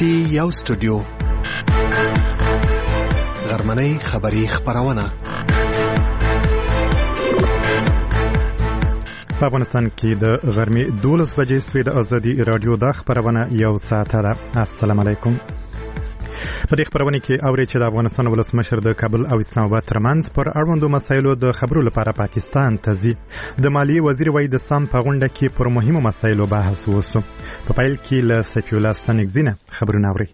دی یو سټوډیو غرمنۍ خبری خبرونه په افغانستان کې د غرمې 12 بجې سوي د ازادي رادیو د خبرونه یو ساعت ده. السلام علیکم. په دې خبرونه کې اوري چې د افغانستان ولسمشر د کابل او اسلام آباد ترمنځ پر اړوندو مسایلو د خبرو لپاره پاکستان ته ځي. د مالیې وزیر وایي د سام په غونډه کې پر مهمو مسایلو بحث وشو. په پیل کې له سیف الله ستنګزینه خبرونه اوري.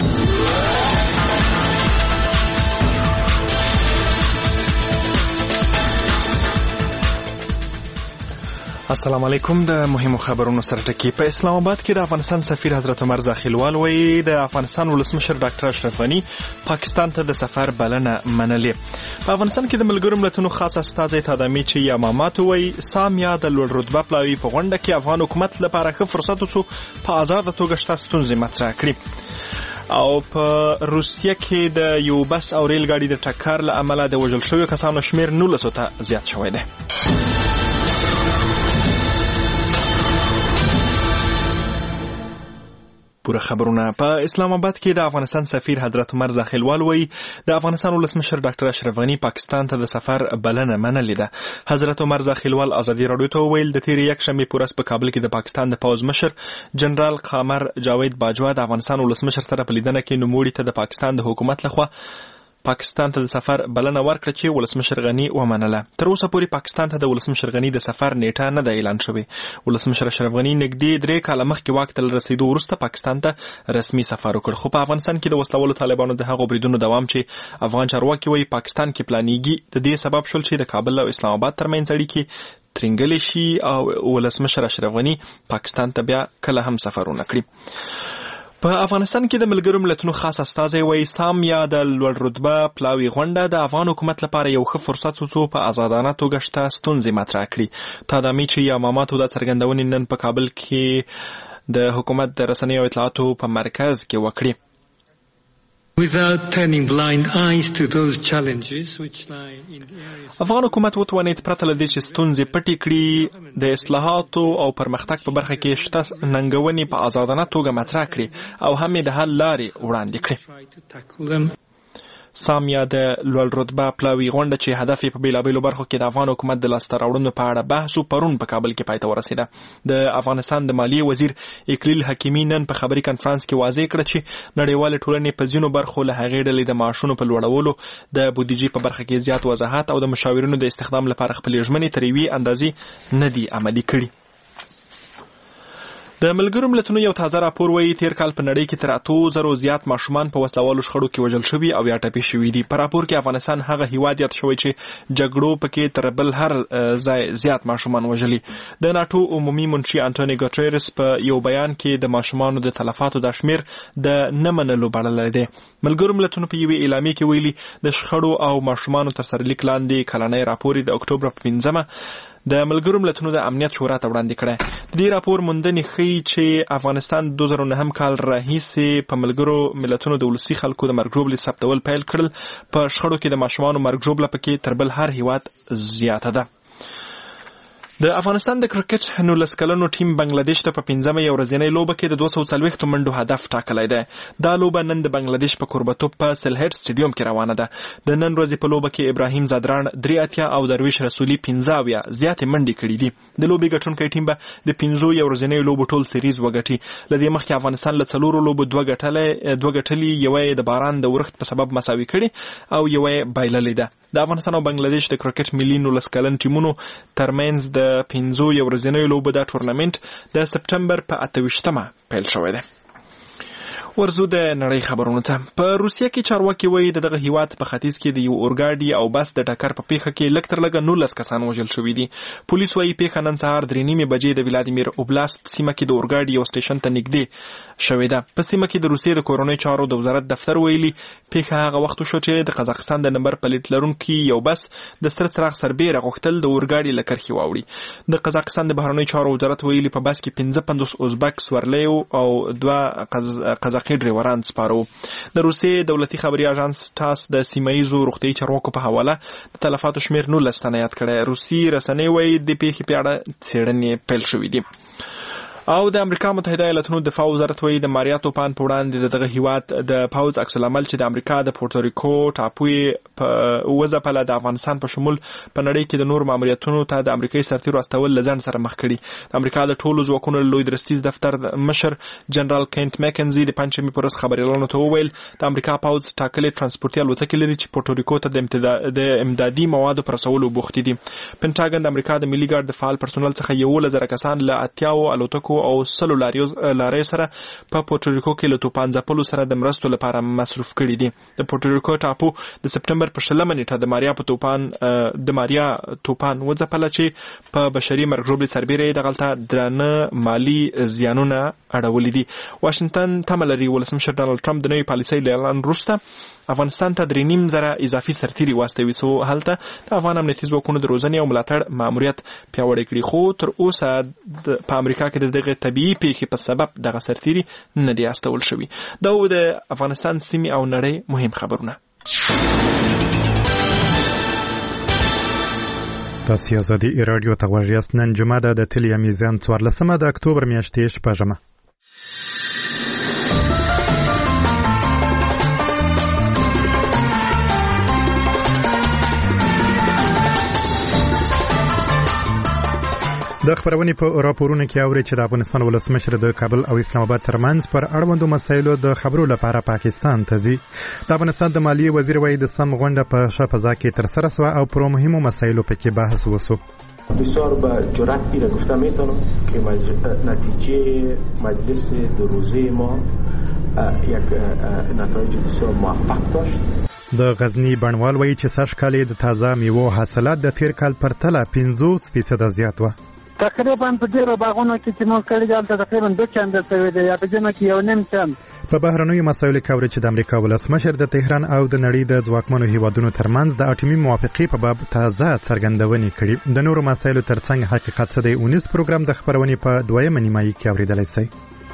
السلام علیکم. د مهمو خبرونو سره ټکی. په اسلام آباد کې د افغانستان سفیر حضرت عمر زاخیلوال وایي د افغانستان ولسمشر ډاکټر اشرف غنی پاکستان ته د سفر بلنه منلې. په افغانستان کې د ملګرو ملتونو خاص استازی تادامي چې یامامات وایي سام یا د لوړ رتبه پلاوی په غونډه کې افغان حکومت لپاره ښه فرصت وشو په آزاده توګه شته ستونزې مطرح کړي. او په روسیه کې د یو بس او ریل ګاډي د ټکر له امله د وژل شویو کسانو شمیر 19 ته زیات شوی دی. پوره خبرونه. په اسلام آباد کې د افغانستان سفیر حضرت عمر زاخیلوال وایي د افغانستان ولسمشر ډاکټر اشرف غنی پاکستان ته د سفر بلنه منلې ده. حضرت عمر زاخیلوال ازادي رادیو ته وویل د تیرې یکشنبې په ورځ په کابل کې د پاکستان د پوځ مشر جنرال قمر جاوید باجوا د افغانستان ولسمشر سره په لیدنه کې نوموړي ته د پاکستان د حکومت لخوا پاکستان ته د سفر بلنه ورکړه چې ولسمشر غنی ومنله. تر اوسه پورې پاکستان ته د ولسمشر غنی د سفر نیټه نه ده اعلان شوې. ولسمشر اشرف غنی نږدې 3 کاله مخکې واک ته رسیدو وروسته پاکستان ته رسمي سفر وکړ. خو په افغانستان کې د وسلوالو طالبانو د هغو بریدونو دوام چې افغان چارواکي وایي پاکستان کې پلانېږي د دې سبب شول چې د کابل او اسلام آباد ترمنځ اړیکې ترنګلې شي او ولسمشر اشرف غنی پاکستان ته بیا کله هم سفرونه کړي. په افغانستان کې د ملګرو ملتونو خاص استازی وایي سام یا د لوړ رتبه پلاوی غونډه د افغان حکومت لپاره یو ښه فرصت وڅو په آزادانه توګه شته ستونزې مطرح کړي. تادامي چې یاماماتو د څرګندونې نن په کابل کې د حکومت د رسنیو او اطلاعاتو په مرکز کې وکړي. Without turning blind eyes to those challenges which lie in areas. افغان حکومت وتوانید پرته له دې چې ستونزې پټې کړي د اصلاحاتو او پرمختګ په برخه کې شته ننګونې په آزادانه توګه مطرح کړي او هم د حل لارې وړاندې کړي. سام یا د لوړ رتبه پلاوی غونډه چې هدف یې په بیلابیلو برخو کې د افغان حکومت د لاسته راوړنو په اړه بحث پرون په کابل کې پای ته ورسېده. د افغانستان د مالیې وزیر اکلیل حکیمي نن په خبري کنفرانس کې واضح کړه چې نړیوالې ټولنې په ځینو برخو له هغې ډلې د معاشونو په لوړولو د بودیجې په برخه کې زیات وضاحت او د مشاورینو د استخدام لپاره خپلې ژمنې تر یوې اندازې نه دي عملي کړي. د ملګرو ملتونو یو تازه راپور وایي تیر کال په نړۍ کې تر 8,000 زیات ماشومان په وسلوالو شخړو کې وژل شوي او یا ټپي شوي دي. په راپور کې افغانستان هغه هیواد یاد شوی چې جګړو پکې تر بل هر ځای زیات ماشومان وژلي. د ناټو عمومي منشي انټونی ګوټریرس په یو بیان کې د ماشومانو د تلفاتو د شمیر د نه منلو بللی دی. ملګرو ملتونو په یوې اعلامیې کې ویلي د شخړو او ماشومانو تر سرلیک لاندې کلنی راپور د اکتوبر په 5 د ملګرو ملتونو د امنیت شورا ته وړاندې کړی. د دې راپور موندنې ښیي چې افغانستان 2009 کال راهیسې په ملګرو ملتونو د ولسي خلکو د مرګ ژوبلې ثبتول پیل کړل. په شخړو کې د ماشومانو مرګ ژوبله پکې تر بل هر هیواد زیاته ده. د افغانستان د کرکټ 19 کلنو ټیم بنگلاديش ته په 15مه ورځنۍ لوبه کې د 240 منډو هدف ټاکلی دی. دا لوبه نن د بنگلاديش په کوربتوب په سلهټ سټیډیوم کې روانه ده. د نن ورځې په لوبه کې ابراهیم زادران 83 او درویش رسولي 15 زیاتې منډې کړې دي. د لوبې ګټونکی ټیم به د 15 ورځنۍ لوبو ټول سیریز وګټي. لدې مخکې افغانستان له 4 لوبو 2 ګټلې، یوه د باران د ورښت په سبب مساوي کړي او یوه بایللې ده. د افغانستان او بنگلاديش د کرکټ ملي 19 کلن ټیمونو ترمنځ د 15 ورځنیو لوبو د ټورنمنت د سپټمبر په 28مه پیل شوی دی. ورزو د نړۍ خبرونو ته. په روسیه کې چارواکي وایي دغه هیواد په ختیځ کې د یو اورګاډي او بس د ټکر په پیښه کې لږ تر لږه 19 کسان وژل شوي دي. پولیس وایي پیښه نن سهار 3:30 بجې د ولادیمیر اوبلاست سیمه کې د اورګاډي یو سټیشن ته نږدې شوې ده. په سیمه کې د روسیې د کورونی چارو د وزارت دفتر ویلي پیښه هغه وخت شو چې د قزاقستان د نمبر پلیټ لرونکي یو بس د ستر څراغ سربیره غوښتل د اورګاډي له کرښې واوړي. د قزاقستان د بهرنیو چارو وزارت ویلي په بس کې 55 ازبک سورلیو او 2 قزاقي ډریوران سپارو. د روسیې دولتي خبري اژانس تاس د سیمایي روغتیايي چارواکو په حواله د تلفاتو شمیر 19 تنه یاد کړی. روسي رسنۍ وایي د پیښې په اړه څېړنې پیل شوې دي. او د امریکا متحده ایالاتونو دفاع وزارت وایي د ماریا طوفان په وړاندې دغه هیواد د پوځ عکس العمل چې د امریکا د پورتوریکو ټاپوی په وځپله د افغانستان په شمول په نړۍ کې د نور ماموریتونو ته د امریکایي سرتیرو استول لزان سره مخ کړي. د امریکا د ټولو ځواکونو لوی درستیز دفتر مشر جنرال کینټ میکنزي د پنځمې پر ورځ خبريالانو ته وویل د امریکا پوځ ټاکلې ترانسپورتي الوتکې لري چې پورتوریکو ته د امدادي موادو پر رسولو بوختي دي. پنټاګن د امریکا د ملي ګارد د فعال پرسونل څخه 11,000 کسان له 80 الوتکو او 100 لاریو سره په پورتوریکو کې له توپان ځپلو سره د مرستو لپاره مصروف کړي دي. د پورتوریکو ټاپو د سپټمبر په 20 نیټه د ماریا طوفان وځپله چې په بشري مرګ ژوبلې سربېره دغلته درانه مالی زیانونه اړولي دي. واشنگټن تمه لري ولسمشر ډانلډ ټرمپ د نوې پالیسۍ له اعلان وروسته افغانستان ته 3,500 اضافي سرتیري واستوي څو هلته د افغان امنیتي ځواکونو د روزنې او ملاتړ ماموریت پیاوړی کړي. خو تر اوسه په امریکا کې دغه طبيعي پیښې په سبب دغه سرتیري نه دي استول شوي. دا و د افغانستان سیمې او نړۍ مهم خبرونه. تاسو آزادي رادیو ته غوږ یاست. نن جمعه ده د تلیا میزان 14 د اکتوبر میاشتې شپږمه. د خبرونې په راپورونو کې اوري چې د افغانستان ولسمشر د کابل او اسلام آباد ترمنځ پر اړوندو مسایلو د خبرو لپاره پاکستان ته ځي. د افغانستان د مالیې وزیر وایي د سم غونډه په ښه فضا کې ترسره شوه او پر مهمو مسایلو پکې بحث وشو. بسیار با جرأت پیره گفته میتونم که نتیجه مجلس دو روزه ما یک نتایج بسیار موفق داشت. د غزنی بڼوال وایي چې سږ کال د تازه میوو حاصلات د تیر کال پرتله 50% زیات و. تقریبا په ډیرو باغونو کې چې موږ کړي دلته تقریبا 2 چنده شوی دی یا په جمع کې 1.5 چند. په بهرنیو مسایلو کې اوري چې د امریکا ولسمشر د تهران او د نړۍ د ځواکمنو هیوادونو ترمنځ د اټومي موافقې په باب تازه څرګندونې کړي. د نورو مسایلو ترڅنګ حقیقت څه دی 19 پروګرام د خبرونې په 2مه نیمایي کې اوریدلای شئ.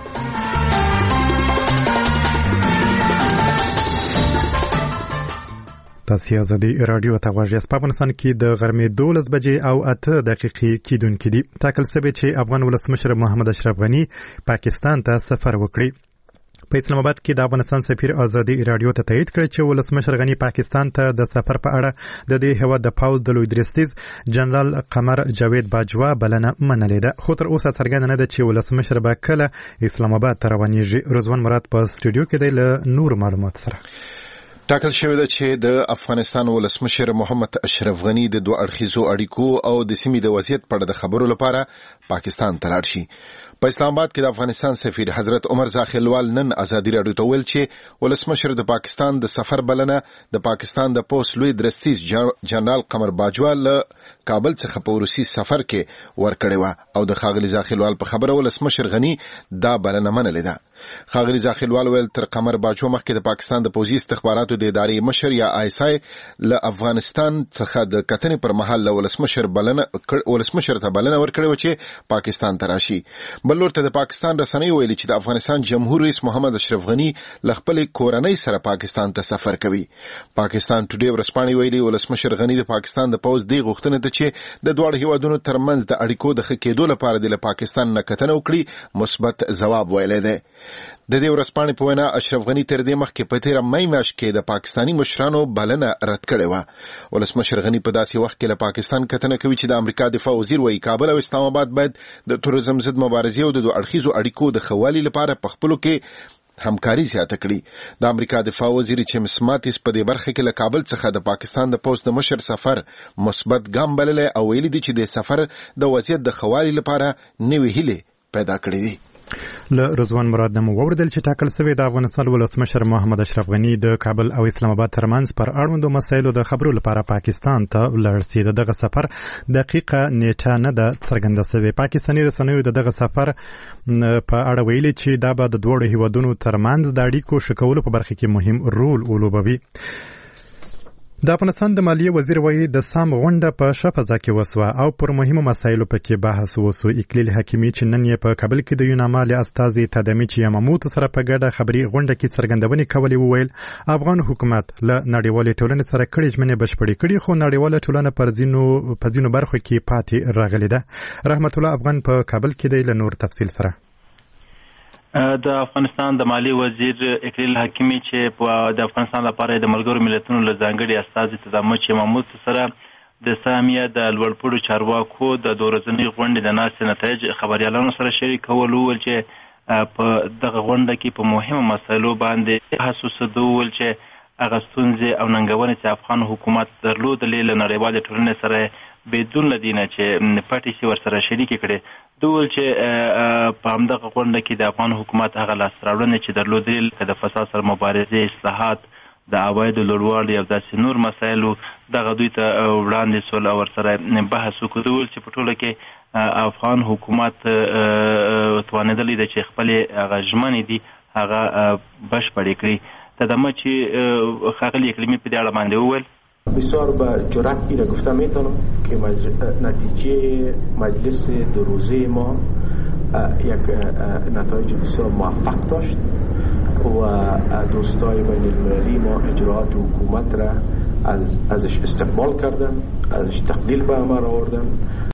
تاسو آزادي رادیو ته غوږ یاست. په افغانستان کې د غرمې 12 بجې او 8 دقیقې کېدونکې دي. ټاکل شوی چې افغان ولسمشر محمد اشرف غني پاکستان ته سفر وکړي. په اسلام آباد کې د افغانستان سفیر آزادي رادیو ته تایید کړ چې ولسمشر غني پاکستان ته د سفر په اړه د دې هیواد د پوځ د لوی درستیز جنرال قمر جاوید باجوا بلنه منلې ده. خو تر اوسه څرګنده نه ده چې ولسمشر به کله اسلام آباد ته روانېږي. رضوان مراد په سټوډیو کې دی له نور معلومات سره. ټاکل شوی ده چې د افغانستان ولسمشر محمد اشرف غني د دوه اړخیزو اړیکو او د سیمې د وضعیت په اړه د خبرو لپاره پاکستان ته لاړ شي. په اسلام آباد کې د افغانستان سفیر حضرت عمر زاخیلوال نن آزادي رادیو ته ویل چې ولسمشر د پاکستان د سفر بلنه د پاکستان د پوست لوی درستیز جنرال قمر باجوا له کابل څخه په روسي سفر کې ورکړی و او د ښاغلي زاخیلوال په خبره ولسمشر غني دا بلنه منلې ده. ښاغلي زاخیلوال ویل تر قمر باجوا مخکې د پاکستان د پوځي استخباراتو د ادارې مشر یا آیسای له افغانستان څخه د کتنې پر مهال له ولسمشر ته بلنه ورکړې و چې پاکستان ته راشي. بل لور ته د پاکستان رسنۍ ویلي چې د افغانستان جمهور رئیس محمد اشرف غني له خپلې کورنۍ سره پاکستان ته سفر کوي. پاکستان ټوډے ورسپانې ویلي ولسمشر غني د پاکستان د پوځ دی غوښتنه ته چې د دوه هیوادونو ترمنځ د اړیکو د ښه کېدو لپاره د پاکستان نه کتنه وکړي مثبت ځواب ویلی دی. د دې ورځپاڼې په وینا اشرف غني تر دې مخکې په تیره مې میاشت کې د پاکستاني مشرانو بلنه رد کړې وه. ولسمشر غني په داسې وخت کې له پاکستان کتنه کوي چې د امریکا دفاع وزیر وایي کابل او اسلام آباد باید د تروریزم ضد مبارزې او د دوه اړخیزو اړیکو د ښه والي لپاره په خپلو کې همکاري زیاته کړي. د امریکا دفاع وزیر جیمز ماتیس په دې برخه کې له کابل څخه د پاکستان د پوځ د مشر سفر مثبت ګام بللی او ویلي دي چې د سفر د وضعیت د ښه والي لپاره نوې هیلې پیدا کړې دي. له رضوان مراد نمو وردل چې ټاکل شوی د افغانستان ولسمشر محمد اشرف غني د کابل او اسلام آباد ترمنځ پر اړوندو مسایلو د خبرو لپاره پاکستان ته لاړ شي. دغه سفر دقیقه نیټه نه ده څرګنده شوې. پاکستاني رسنیو دغه سفر په اړه ویلي چې دا به د دوه هیوادونو ترمنځ د اړیکو ښه کولو په برخه کې مهم رول ولوبوي. د افغانستان د مالیې وزیر وایي د سام غونډه په ښه فضا کې وسوه او پر مهمو مسایلو پکې بحث وسو. اکلیل حکیمي چې نن یې په کابل کې د یونامال استازي تدامي چې یماموت سره په ګډه خبري غونډه کې څرګندونې کولې وویل افغان حکومت له نړیوالې ټولنې سره کړي ژمنې بشپړې کړي خو نړیواله ټولنه په ځینو برخو کې پاتې راغلې ده. رحمت الله افغان په کابل کې دی له نور تفصیل سره. د افغانستان د مالی وزیر اکلیل حکیمي چې د افغانستان لپاره د ملګرو ملتونو له ځانګړي استازي تدامي یماموت سره د سامیه د لوړپوړو چارواکو د دورځنۍ غونډې د ناستې نتایج خبريالانو سره شریکول ول چې په دغه غونډه کې په مهمو مسایلو باندې حساس ول چې هغه ستونزې او ننګونې چې افغان حکومت درلودلې له نړیوالې ټولنې سره بدون لدینه چې پټي سي ورسره شریک کړي. دوی چې په همدغه غونډه کې د افغان حکومت هغه لاسراوړنې چې درلودل د فساد سره مبارزه اصلاحات د عوایدو لوړوالی او داسې نور مسایلو دغه دوی ته وړاندې سول او ورسره بحث وکړل چې په ټوله کې افغان حکومت توانیدلی د چې خپل هغه ژمنې دي هغه بشپړې کړي. تدامه چې خاغلی اقلیمی په دې اړه باندې وویل بسیار با جرأت اینه گفته میتونم که نتیجه مجلس دو روزه ما یک نتایج بسیار موفق داشت و دوستای بین المللی ما اجراءات حکومت را ازش استقبال کردن، ازش تقدیر به عمل آوردن.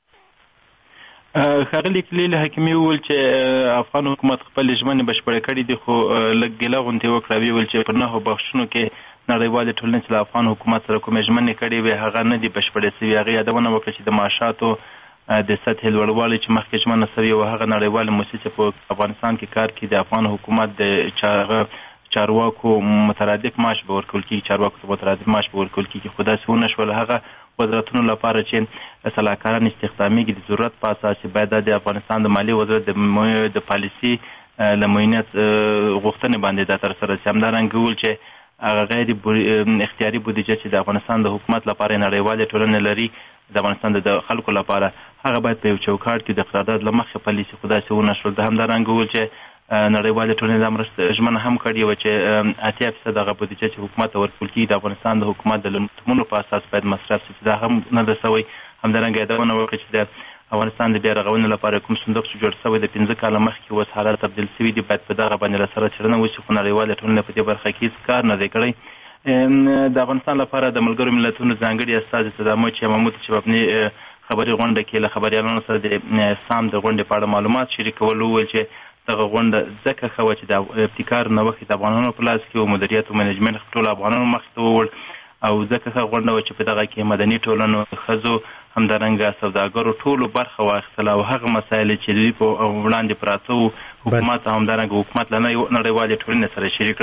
خاغلی اکلیل حکیمي وویل چې افغان حکومت خپل ژمنې بشپړې کړې دي خو لږ ګیله غونډې وکړه. ویل چې په نهو بخښونو کې نړیوالې ټولنې چې له افغان حکومت سره کومې ژمنې کړې وې هغه نه دي بشپړې سوي. هغې یادونه وکړه چې د معاشاتو د سطحې لوړوالی چې مخکې ژمنه سوي وه هغه نړیوالې موسسې په افغانستان کې کار کوي. د افغان حکومت د چارواکو مترادف معاش به ورکول کېږي، چارواکو ته مترادف معاش به ورکول کېږي خو داسې ونه شول. هغه وزارتونو لپاره چې سلاکاران استخدامیږي د ضرورت په اساس باید د افغانستان د مالی وزارت د پالیسي له معینت غوښتنې باندې دا ترسره شي. همدارنګه وویل چې هغه غیر اختیاري بودیجه چې د افغانستان د حکومت لپاره نړیوالې ټولنې لري د افغانستان د خلکو لپاره هغه باید په یو چوکاټ کې د قرارداد له مخې پالیسي خو داسې ونه شول. همدارنګه وویل چې نړیوالې ټولنې د مرستې ژمنه هم کړې وه چې 80% هغه بودیجه چې حکومت ته ورکول کېږي د افغانستان د حکومت د لومړنیو په اساس باید مصرف شي، دا هم نه ده سوی. همدارنګه یادونه وکړه چې د افغانستان د بیا رغونې لپاره کوم صندوق چې جوړ شوی د 15 کاله مخکې اوس حالات تبدیل شوي دي باید په دغه باندې له سره څېړنه وشي خو نړیوالې ټولنې په دې برخه کې هېڅ کار نه دی کړی. د افغانستان لپاره د ملګرو ملتونو ځانګړي استازي تدامي یماموت چې په خبري غونډه کې له خبريالانو سره د سام د غونډې په اړه معلومات شریکول وویل چې دغه غونډه ځکه ښه وه چې د ابتکار نوښت د افغانانو په لاس کې و، مدیریت او منیجمنټ ټولو افغانانو مخې ته ووړ او ځکه ښه غونډه وه چې په دغه کې مدني ټولنو، ښځو، همدارنګه سوداګرو ټولو برخه واخیستله او هغه مسایل چې دوی په وړاندې پراته وو حکومت او همدارنګه حکومت له نړیوالې ټولنې سره شریک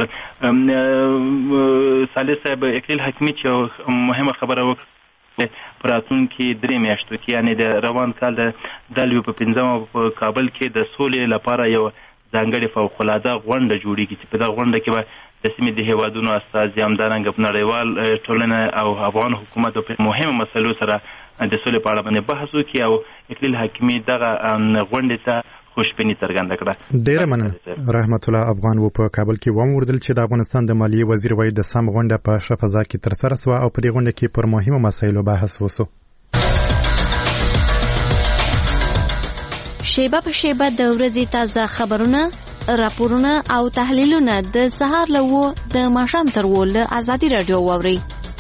کړل. صالح صاحب اکلیل حکیمي چې مهمه خبره وکړه په راتلونکي 3 میاشتو کې یعنې د روان کال د دلوي په 15 په کابل کې د سولې لپاره یو ځانګړې فوق‌العاده غونډه جوړیږي چې په دغه غونډه کې به د سیمې د هیوادونو استازي همدارنګه نړیوال ټولنه او افغان حکومت په مهمو مسایلو سره د سولې په اړه باندې بحث وکړي او اکلیل حکیمي دغه غونډې ته خوشبیني څرګنده کړه. ډیره مننه. رحمت الله افغان و په کابل کې وموردل چې د افغانستان د مالیې وزیر وایي د سم غونډه په ښه فضا کې ترسره شوه او په دې غونډه کې پر مهمو مسایلو بحث وشو. شیبه په شیبه د ورځې تازه خبرونه، راپورونه او تحلیلونه د سهار له 9 د ماښام تر 10 له ازادي رادیو واورئ.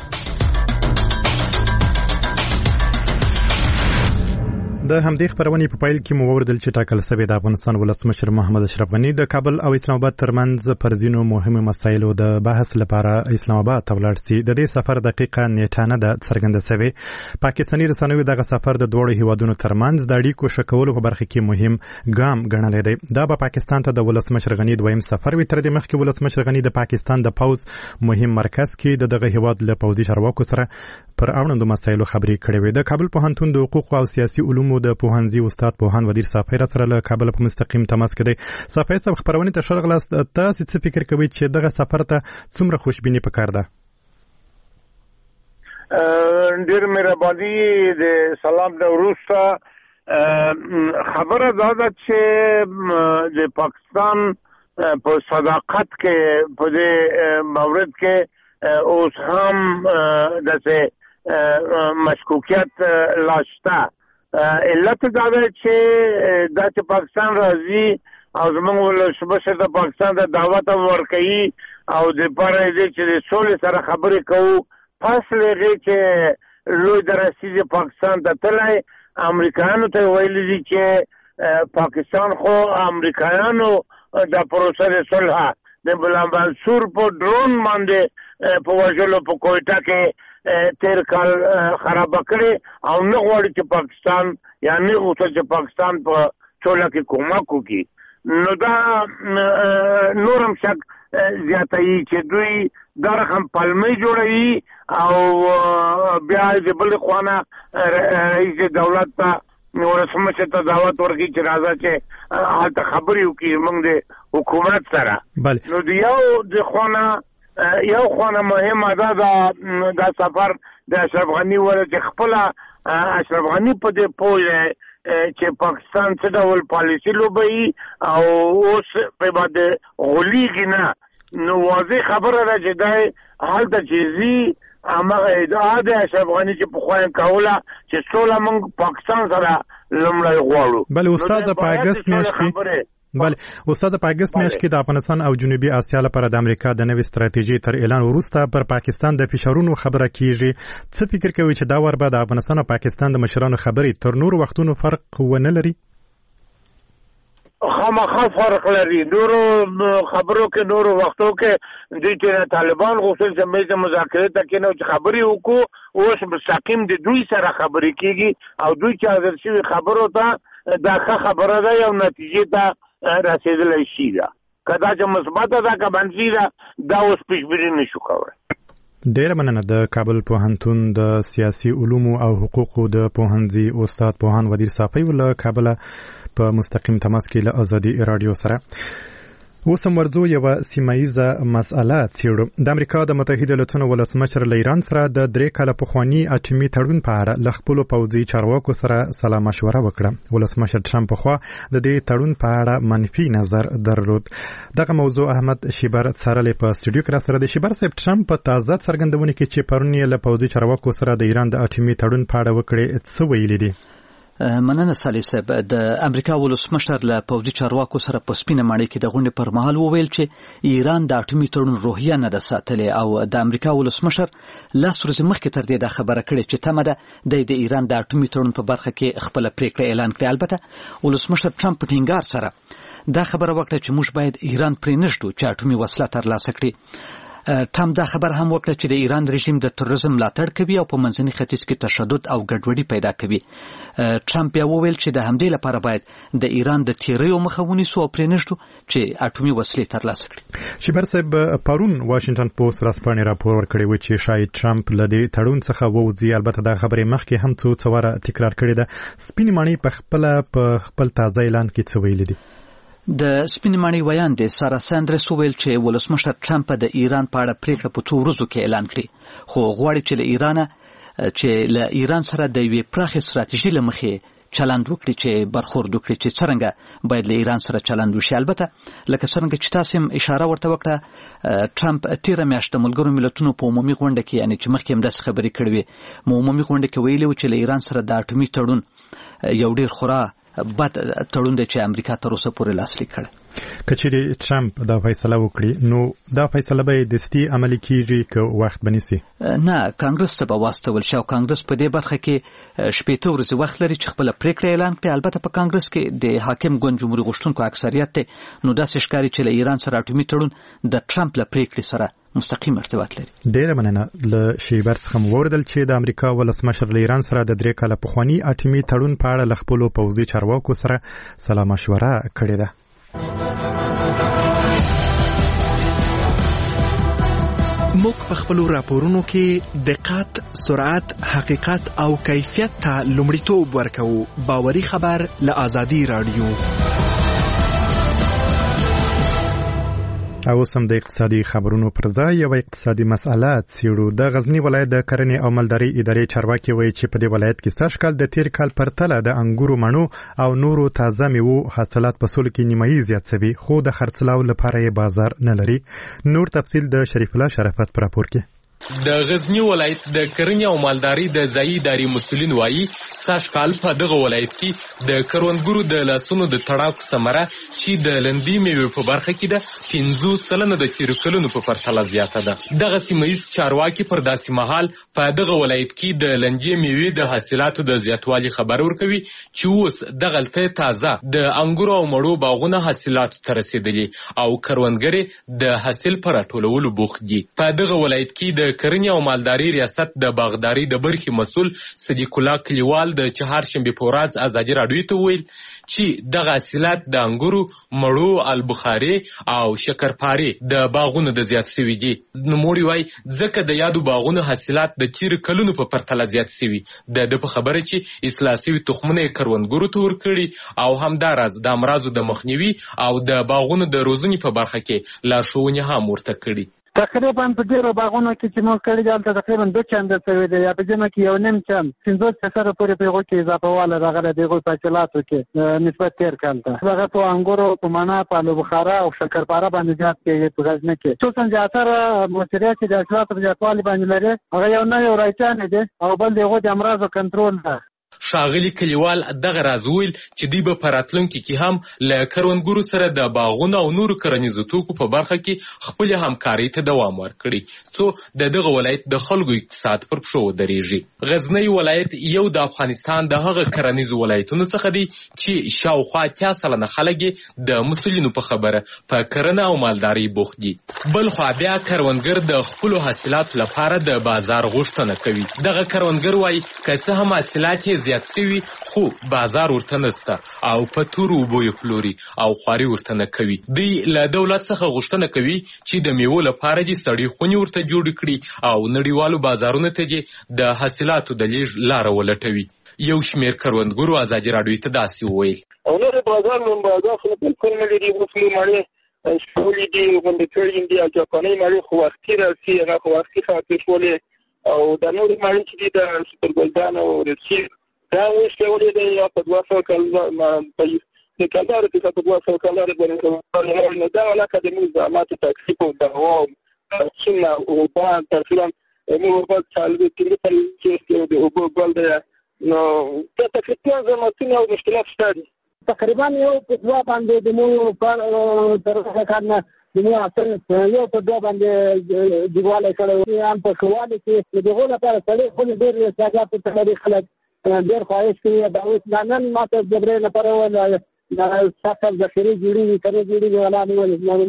د همدې خبرونې په پایل کې مو ووردل چې ټاکل شوی د افغانستان ولسمشر محمد اشرف غنی د کابل او اسلام آباد ترمنځ پر ځینو مهمو مسایلو د بحث لپاره اسلام آباد ته ولاړ شي. د دې سفر دقیقه نیټه نه ده څرګنده شوې. پاکستاني رسنیو دغه سفر د دوړو هیوادونو ترمنځ د اړیکو ښه کولو په برخه کې مهم ګام ګڼلی دی. دا به پاکستان ته د ولسمشر غنی دویم سفر وي. تر دې مخکې ولسمشر غنی د پاکستان د پوز مهم مرکز کې دغه هیواد له پوځي چارواکو سره پر اړوندو مسایلو خبرې کړې وې. د کابل پوهنتون د حقوق او سیاسي علومو د پوهنځي استاد پوهان ودیر صافی را سره له کابل په مستقیم تماس کې دی. صافی صاحب خبرونه ته شرغلاست، تاسو څه فکر کوئ چې دغه سفر ته څومره خوشبیني پکار ده؟ ډیر مهرباني د سلام د وروسته خبره دا ده چې د پاکستان په صداقت کې په دې مورد کې اوس هم داسې مشکوکیت لاشته. علت دا ده چې پاکستان راځي او زموږ ولسمشر د پاکستان د دعوت ورکوي او د پاره دې چې د سولې سره خبرې کوو. پس لږه چې لوی درسیز پاکستان ته تلای امریکایانو ته ویلي دي چې پاکستان خو امریکایانو د پروسه د صلح د بلا منصور په ډرون باندې په وژلو په کوټه کې تیر کال خراب کړي او نه غواړي چې پاکستان یعنی غوښتل چې پاکستان په ټوله کې کومک وکړي. نو دا نورم شک زیاتوي چې دوی دا رقم پلمې جوړوي او بیا د بل خوانه رئیس دولت ته ولسمشر ته دعوت ورکړي چې راځه چې هلته خبرې وکړي موږ د حکومت سره. نو د یو خوانه مهمه ده دا سفر د اشرف غني ولا چې خپل اشرف غني په دې پوهه چې پاکستان څه ډول پالیسي لوبي او اوس په باندې غولېږي نه. نو واضح خبره ده چې دا حالت چیزي هغه ادعا ده اشرف غني چې په خوان کوله چې ټول موږ پاکستان سره لمړی غواړو. بل استاد په اگست میاشت کې د افغانستان او جنوبي اسیا لپاره د امریکا د نوې ستراتیژي تر اعلان وروسته پر پاکستان د فشارونو خبره کیږي. څه فکر کوي چې دا ور به د افغانستان او پاکستان د مشرانو خبرې تر نورو وختونو فرق ونه لري؟ خامخا فرق لري. نورو خبرو کې نورو وختو کې د طالبان غوښتل چې مېز مذاکرې ته کې نو خبرې وکړو اوس مستقیم د دوی سره خبرې کیږي او دوی چې حاضر شي خبرو ته دا خبره ده یو نتیجې ته رسیدلی شي. دا کدا چې مثبت ده که منفي ده دا اوس پیشبیني نشو کولی. ډیره مننه. د کابل پوهنتون د سیاسي علومو او حقوقو د پوهنځي استاد پوهان ودیر صافی له کابل په مستقیم تماس کې له ازادي رادیو سره. اوس هم ورځو یو سیمایزه مسأله څیړو. د امریکا د متحده ایالاتونو ولسمشر له ایران سره د 3 کاله پخوانی اټومي تړون په اړه له خپلو پوځي چارواکو سره سلا مشوره وکړه. ولسمشر ټرمپ خو د دې تړون په اړه منفي نظر درلود. دغه موضوع احمد شیبر څارلې په استودیو کې را سره د شیبر صاحب ټرمپ په تازه څرګندونه کې چې پرون یې له پوځي چارواکو سره د ایران د اټومي تړون په اړه وکړي څه ویلي دي؟ مننه صالح صاحب. د امریکا ولسمشر له پوځي چارواکو سره په سپینه ماڼۍ کې د غونډې پر مهال وویل چې ایران د اټومي تړون روحیه نه ده ساتلې او د امریکا ولسمشر لاس ورځې مخکې تر دې دا خبره کړې چې تمه ده د ایران د اټومي تړون په برخه کې خپل پریکړه اعلان کړي. البته ولسمشر ټرمپ په ټینګار سره دا خبره وکړه چې موږ باید ایران پرې نږدو چې اټومي وسله ترلاسه کړي. ټرمپ دا خبر هم وکړه چې د ایران رژیم د تروریزم ملاتړ کوي او په منځني ختیځ کې تشدد او ګډوډي پیدا کوي. ټرمپ بیا وویل چې د همدې لپاره باید د ایران د تیریو مخه ونیسو او پرې نږدو چې اټومي وسلې ترلاسه کړي. شیبر صاحب پرون واشنگټن پوسټ ورځپاڼې راپور ورکړی و چې شاید ټرمپ له دې تړون څخه ووځي. البته دا خبرې مخکې هم څو واره تکرار کړې ده. سپینې ماڼۍ په خپل تازه اعلان کې څه ویلي دي؟ د سپینې ماڼۍ ویان دی سارا ساندرس وویل چې ولسمشر ټرمپ د ایران په اړه پریکړه په 2 ورځو کې اعلان کړي خو غواړي چې له ایران سره د یوې پراخې ستراتیژي له مخې چلند وکړي چې برخورد وکړي چې څرنګه باید له ایران سره چلند وشي. البته لکه څرنګه چې تاسو هم اشاره ورته وکړه ټرمپ تیره میاشت د ملګرو ملتونو په عمومي غونډه کې یعنی چې مخکې هم داسې خبرې کړې وې عمومي غونډه کې ویلي و چې له ایران سره د اټومي تړون یو ډیر خورا بد تړون دی چې امریکا تر اوسه پورې لاسلیک کړی. کچېرې ټرمپ دا فیصله وکړي نو دا فیصله به دستي عملي کیږي که وخت بنیسي؟ نه، کانګرس ته به واستول شي او کانګرس په دې برخه کې 18 ورځې وخت لري چې خپل پریکړه اعلان کړي. البته په کانګرس کې د حاکم ګوند جمهوریت غوښتونکو اکثریت دی نو داسې ښکاري چې له ایران سره اټومي تړون د ټرمپ له پریکړې سره مستقیم ارتباط لري. ډیره مننه. له شیبر څخه ووردل چې د امریکا ولسمشر له ایران سره د 3 کاله پخوانی اټومي تړون په اړه له خپلو پوځي چارواکو سره سلا مشوره کړې ده. موږ په خپلو راپورونو کې دقت، سرعت، حقیقت او کیفیت ته لومړیتوب ورکوو. باوري خبر له ازادي رادیو. او سم د اقتصادي خبرونو پر ځای یو اقتصادي مسأله څیړو. د غزنی ولایت د کرنې او مالدارۍ ادارې چارواکي وایي چې په دې ولایت کې سږ کال د تیر کال پرتله د انګورو مڼو او نورو تازه میوو حاصلات په سلو کې نیمایي زیات شوي خو د خرڅلاو لپاره یې بازار نه لري. نور تفصیل د شریف الله شرافت پر راپور کې. د غزنی ولایت د کرنې او مالداري د ځایي ادارې مسؤلین وایي سږ کال په دغه ولایت کې د کروندګرو د لاسونو د تړاکو ثمره چې د لندې میوې په برخه کې ده 50% د تیرو کلونو په پرتله زیاته ده. دغه سیمه ییز چارواکي پر داسې مهال په دغه ولایت کې د لندې میوې د حاصلاتو د زیاتوالي خبر ورکوي چې اوس دغلته تازه د انګورو او مڼو باغونه حاصلاتو ته رسیدلي او کروندګر د حاصل پر راټولولو بوخت دي. په دغه ولایت کې د کرنې او مالداري ریاست د باغداري د برخې مسؤل صدیق الله کلیوال د چهارشنبې په ورځ ازادي راډیو ته ویل چې دغه حاصلات د انګورو، مڼو، البخاري او شکرپارې د باغونو د زیات شوي دي. نوموړي وایي ځکه د یادو باغونو حاصلات د تیرو کلونو په پرتله زیات شوي. د په خبره چې اصلاح شوي تخمونه یې کروندګرو ته ورکړي او همداراز د امراضو د مخنیوي او د باغونو د روزنې په برخه کې لارښوونې هم ورته کړي. تقریبا په ډیرو باغونو کې چې موږ کړي دلته تقریبا 2 چنده شوي دي، یا په جمع کې یو نیم چند 50% پورې په هغو کې اضافه واله راغلی د هغوی په حاصلاتو کې نسبت تېر کال ته. هغه په انګورو، په مڼه، په الوبخاره او شکرپاره باندې زیات کېږي په غزني کې. خصوصا زیاتره مؤثریت چې د حاصلاتو په زیاتوالي باندې لري هغه یو نه یو رایچانې دی او بل د هغو د امراضو کنټرول ده. ښاغلي کلیوال دغه راز ویل چې دوی به په راتلونکي کې هم له کروندګرو سره د باغونو او نورو کرنیزو توکو په برخه کې خپلې همکارۍ ته دوام ورکړي څو د دغه ولایت د خلکو اقتصاد پر پښو ودرېږي. غزنی ولایت یو د افغانستان د هغه کرنیزو ولایتونو څخه دی چې شاوخوا 80% خلک د مسؤلینو په خبره په کرنه او مالداري بوخت دي. بل خوا بیا کروندګر د خپلو حاصلاتو لپاره د بازار غوښتنه کوي. دغه کروندګر وایي که څه هم حاصلات زیات شوي خو بازار ورته نشته او په تورو اوبو یې پلوري او خواري ورته نه کوي. دوی له دولت څخه غوښتنه کوي چې د میوو لپاره دې سړې خونې ورته جوړې کړي او نړیوالو بازارونو ته دې د حاصلاتو د لیږد لاره ولټوي. یو شمېر کروندګرو ازادي راډیو ته داسې وویل او نور بازار نن بازار خو بالکل نه لري. اوس مړې شولې دي غونډې کړي دي او جاپاني مړې خو وختي راځي هغه خو وختي خاطر شولې او د نور مړې چې دي د سپرګلدان او رسید دا اوس ولې دی یا په 200 په د کلدار کې په 200 کلدار باندې نه دا علاقه د موږ د ماته تکلیف او د هوا څنګه او په تفصیلا موږ په څالو کې چې د اوبو بل دی نو ته تکلیف زموږ او مشکلات شته. تقریبا یو په 2 باندې د موږ په ترڅ کارنه د موږ اصل یو په 2 باندې دیواله کړو هم په خواله کې دغه لپاره سړی خو ډېر ساده په تاریخ خلک ډېر خواهش کوي دا اوس نن ماته د برې لپاره ولا د سفر ذخیره جوړوي کنه جوړوي ولا نه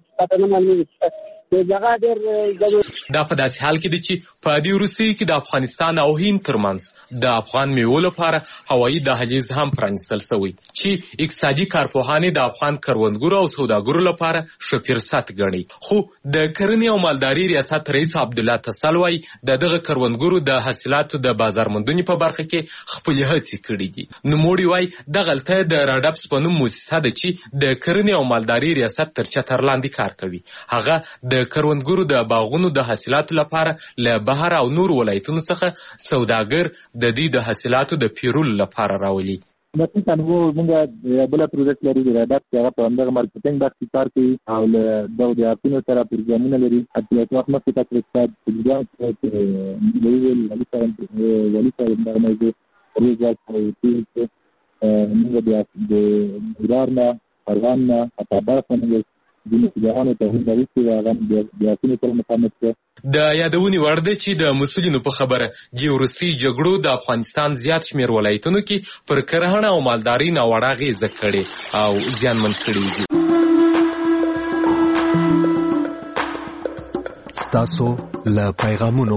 دا په داسې حال کې دی چې په دې وروستیو کې د افغانستان او هند ترمنځ د افغان میوو لپاره هوایي دهلیز هم پرانیستل شوی چې اقتصادي کارپوهانې د افغان کروندګرو او سوداګرو لپاره ښه فرصت ګڼي. خو د کرنې او مالداري ریاست رئیس عبدالله تسل وایي دغه کروندګرو د حاصلاتو د بازار موندنې په برخه کې خپلې هڅې کړي دي. نوموړي وایي دغلته د راډپس په نوم مؤسسه ده چې د کرنې او مالداري ریاست تر چتر لاندې کار کوي. هغه د کروندګرو د باغونو د حاصلاتو لپاره له بهر او نور ولایتونو څخه سوداګر د دې د حاصلاتو د پیرولو لپاره راولي. مثلا څنګه موږ بل پروژیکټ لري د راډاپ چې هغه په همدغه مارکیټینګ برخه کار کوي او له دغه اپینو سره پروګرامونه لري. حتی وخت مخکې تاسو اقتصاد پروګرام چې ولی سره د موضوع ریزالټ او موږ بیا د ایران افغان افغانستان د یادونې وړ ده چې د مسؤلینو په خبره د وروستي جګړو د افغانستان زیات شمېر ولایتونو کې پر کرهڼه او مالداري ناوړه اغېزه کړې او زیانمن کړي دي. ستاسو له پیغامونو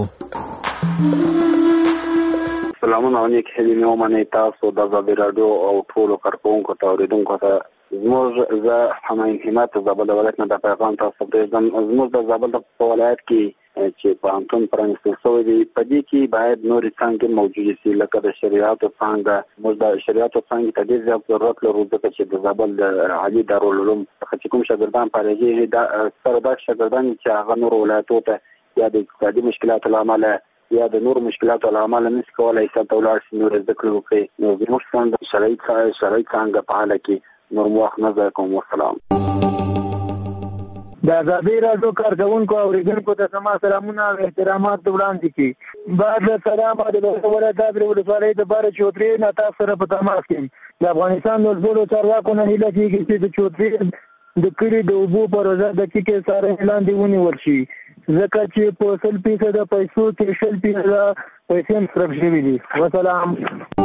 سلامونه نیک هیلې مې ومنئ تاسو د ازادي راډیو او ټولو کارکوونکو ته اورېدونکو ته زموږ زه حماین همت د زابل ولایت نه د پیغام تاسو پرېږدم. زموږ د زابل په ولایت کې چې پوهنتون پرانیستل شوی دی په دې کې باید نورې څانګې موجودې شي لکه د شریعتو څانګه. موږ د شریعتو څانګې ته ډېر زیات ضرورت لرو ځکه چې د زابل د عالي دارالعلوم څخه چې کوم شاګردان فارغېږي اکثره داسې شاګردان چې هغه نورو ولایتو ته یا د اقتصادي مشکلاتو له امله یا د نورو مشکلاتو له امله نشي کولی هلته ولاړ شي نورې زده کړې وکړي. نو زموږ څانګه شرعي څانګه په حاله کې نور وخت نه ضایع کوم. والسلام. د آزادۍ راډیو کارکوونکو او اوریدونکو ته زما سلامونه او احترامات وړاندې کړي. بعد سلام د ولایت د ولسوالۍ د بار چوتري نه تاسو سره په تماس کې د افغانستان د ټولو چارواکو نه هیله کیږي چې د چوتري د کړي د اوبو پروژه د دقیقې سره اعلان دی ونیول شي، ځکه چې په 100% پیسو کې 100% پیسې مصرف شوي دي. وسلام.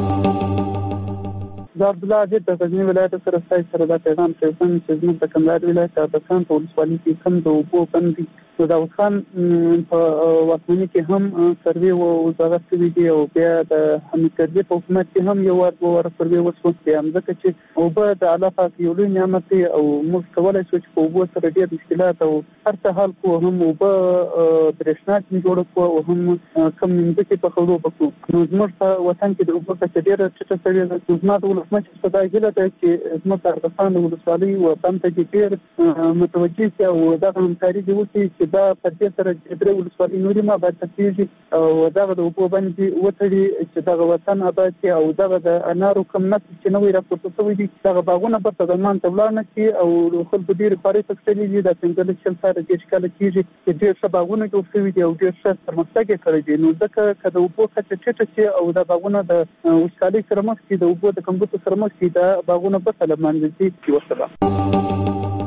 د عبدالله عجیب د غزني ولایت سره ستاسو سره دا پیغام کوم چې زموږ د کندهار ولایت د افغانستان په ولسوالۍ کې کم د اوبو بند دي. نو داود خان په واکمنۍ کې هم سروې وزارت شوي دي او بیا د حمید کرزي په حکومت کې هم یو وار سروې وشو. بیا ځکه چې اوبه د الله پاک یو لوی نعمت دی او موږ کولی شو چې په اوبو سره ډېر مشکلات او هر څه حل کړو، هم اوبه برېښنا چې جوړه کړو او هم کم نیمځکې په خړو وکړو. نو زموږ په وطن کې د اوبو کچه ډېره ټیټه شوې ده. زما د ولسمشر په دا هیله ده چې زموږ د افغانستان د ولسوالۍ وطن ته ډېر متوجه شي او دغه همکاري دې وکړي چې دا په دې سره چې درې ولسوالۍ نورې هم آباد کېږي او دغه د اوبو باندې وتړي چې دغه وطن آباد شي او دغه د انارو کم نسل چې نوی راپورته شوی دي دغه باغونه به سازمان ته ولاړ نه شي او خلکو ډېرې خوارۍ پکښلي دي. دا 15 ساله دېرش کاله کېږي چې ډېر ښه باغونه جوړ شوي دي او ډېر ښه پرمختګ یې کړی دی. نو ځکه که د اوبو کچه ټیټه شي او دا باغونه د وچکالۍ سره مخ شي، د اوبو د کمبودو سره مخ شي، دا باغونه به له منځه ځي. وسلام.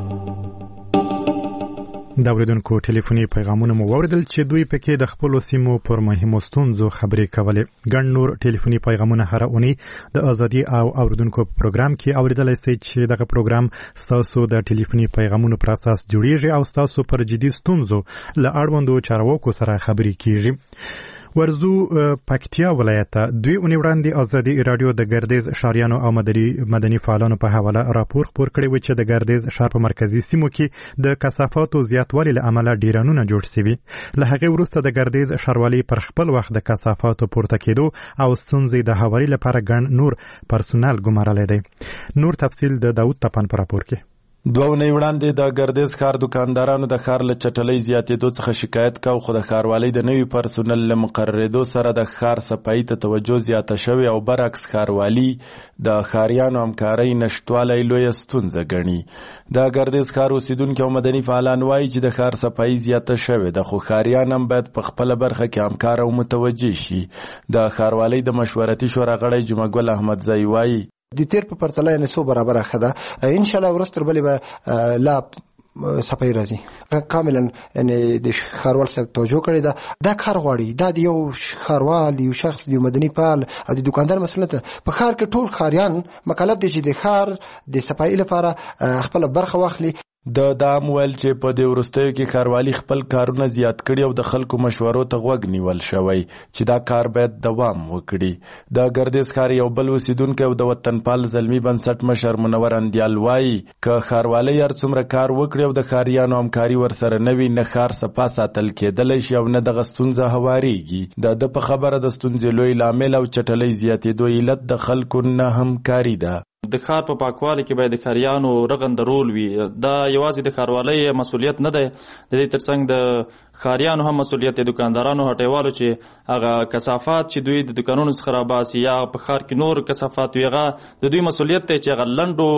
د اوریدونکو ټلیفوني پیغامونه مو واوریدل چې دوی پکې د خپل سیمو پر مهمو ستونزو خبرې کولې. ګڼ نور ټلیفوني پیغامونه هر اونۍ د ازادي او اوریدونکو پروګرام کې اوریدلای شئ چې دغه پروګرام ستاسو د ټلیفوني پیغامونو پر اساس جوړیږي او ستاسو پر جدي ستونزو له اړوندو چارواکو سره خبرې کیږي. ورزو پکتیا ولایت دوی اونۍ وړاندې ازادي رادیو د ګردیز ښاریانو او مدني فعالانو په حواله راپور خپور کړی و چې د ګردیز ښار په مرکزي سیمو کې د کثافاتو زیاتوالي له امله ډیرانونه جوړ شوي. له هغې وروسته د ګردیز ښاروالي پر خپل وخت د کثافاتو پورته کېدو او ستونزې د هواري لپاره ګڼ نور پرسونل ګمارلی دی. نور تفصیل د داود تپان په راپور کې. دوه اونۍ وړاندې د ګردیز ښار دکاندارانو د ښار له چټلۍ زیاتېدو څخه شکایت کاو، خو د ښاروالۍ د نوي پرسونل له مقررېدو سره د ښار صفایي ته توجه زیاته شوې او برعکس ښاروالي د ښاریانو همکارۍ نشتوالی لویه ستونزه ګڼي. د ګردیز ښار اوسیدونکي او مدني فعالان وایي چې د ښار صفایي زیاته شوې ده، خو ښاریان هم باید په خپله برخه کې همکار او متوجه شي. د ښاروالۍ د مشورتي شورا غړی جمعه ګل احمدزی وایي د تیر په پرتله یعنې څو برابره ښه ده. ان شاء الله ورځ تر بلې به لا صفایي راځي. کاملا یعنې د ښاروال صاحب توجه کړې ده. دا کار غواړي، دا د یو ښاروال، یو شخص، د یو مدني فعال او د دکاندار مسؤلیت ده. په ښار کې ټول ښاریان مکلف دي چې د ښار د صفایي لپاره خپله برخه واخلي. د دام ویل چې په دې وروستیو کې ښاروالي خپل کارونه زیات کړي او د خلکو مشورو ته غوږ نیول شوی چې دا کار باید دوام وکړي. د ګردیز ښار یو بل اوسیدونکی او د وطنپال زلمي بنسټ مشر منور اندیال وایي که ښاروالۍ هر څومره کار وکړي او د ښاریانو همکاري ورسره نه وي، نه ښار صفا ساتل کېدلی شي او نه دغه ستونزه هوارېږي. د ده په خبره د ستونزې لوی لامل او چټلۍ زیاتېدو علت د خلکو نه همکاري ده. د ښار په پاکوالي کې باید د ښاریانو رغنده رول وي. دا یوازې د ښاروالۍ مسؤلیت نه دی، د دې ترڅنګ د ښاریانو هم مسؤلیت دی، دکاندارانو، هټیوالو چې هغه کثافات چې دوی د دکانونو څخه راباسي یا په ښار کې نور کثافات وي، هغه د دوی مسؤلیت دی چې هغه لنډو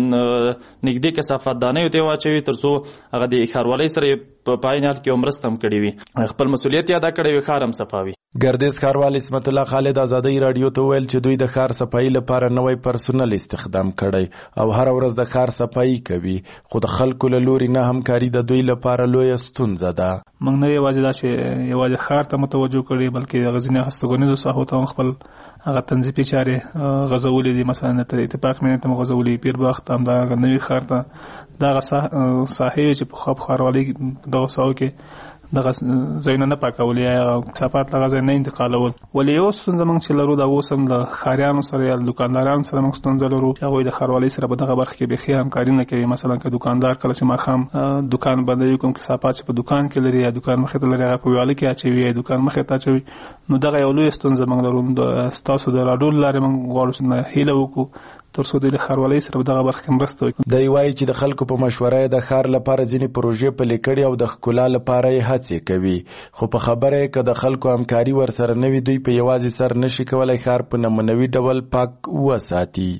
نږدې کثافات دانیو ته واچوي تر څو هغه د ښاروالۍ سره په پایین حال کې مرسته هم کړې وي، خپل مسؤلیت یې ادا کړی وي، ښار هم صفا وي. ګردیز ښاروال اسمت الله خالد ازادۍ راډیو ته ویل چې دوی د ښار صفایي لپاره نوی پرسونل استخدام کړی او هر ورځ د ښار صفایي کوي، خو د خلکو له لوري نه همکاري د دوی لپاره لویه ستونزه ده. موږ نه یوازې دا چې یوازې ښار ته متوجه کړي بلکې د ځینې هستوګنیزو ساحو ته هم خپل هغه تنظیفي چارې غځولې دي. مثلا د اتفاق مینې ته غځولې، پیربخت، همدغه نوي ښار ته دغه ساحې چې په ښاروالۍ دغه ساحو کې دغه ځایونه نه پاکول یا کثافات دغه ځای نه انتقالول. ولې یو ستونزه موږ چې لرو دا اوس هم د ښاریانو سره یا دکاندارانو سره موږ ستونزه لرو چې هغوی د ښاروالۍ سره په دغه برخه کې بیخي همکاري نه کوي. مثلا که دکاندار کله چې ماښام دکان بندوي، کوم کثافات چې په دکان کې لري یا دکان مخې ته لري هغه په ویاله کې اچوي یا دکان مخې ته اچوي، نو دغه یو لویه ستونزه موږ لرو. ستاسو د راډیو له لارې موږ غواړو چې هیله وکړو تر څو د ښاروالۍ سره دغه برخه کې مرسته وکړي. دی وایي چې د خلکو په مشوره د ښار لپاره ځینې پروژې پلي کړي او د ښکلا لپاره یې هڅې کوي، خو په خبره یې که د خلکو همکاري ورسره نه وي، دوی په یوازې سر نشي کولی ښار په نمونوي ډول پاک وساتي.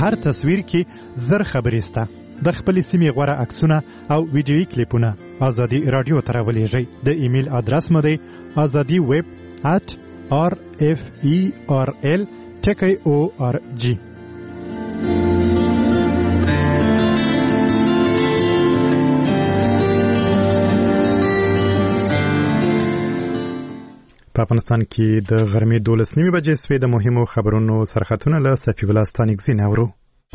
هر تصویر کې زر خبرې سته. د خپل سیمې غوره عکسونه او ویډیویي کلیپونه ازادي رادیو ته راولېږئ. د ایمیل ادرس مو دی azadiweb@rferl.org. په افغانستان کې د غرمې 12:30 بجې سوي د مهمو خبرونو سرخطونه له صفي الله ستانکزي نورو.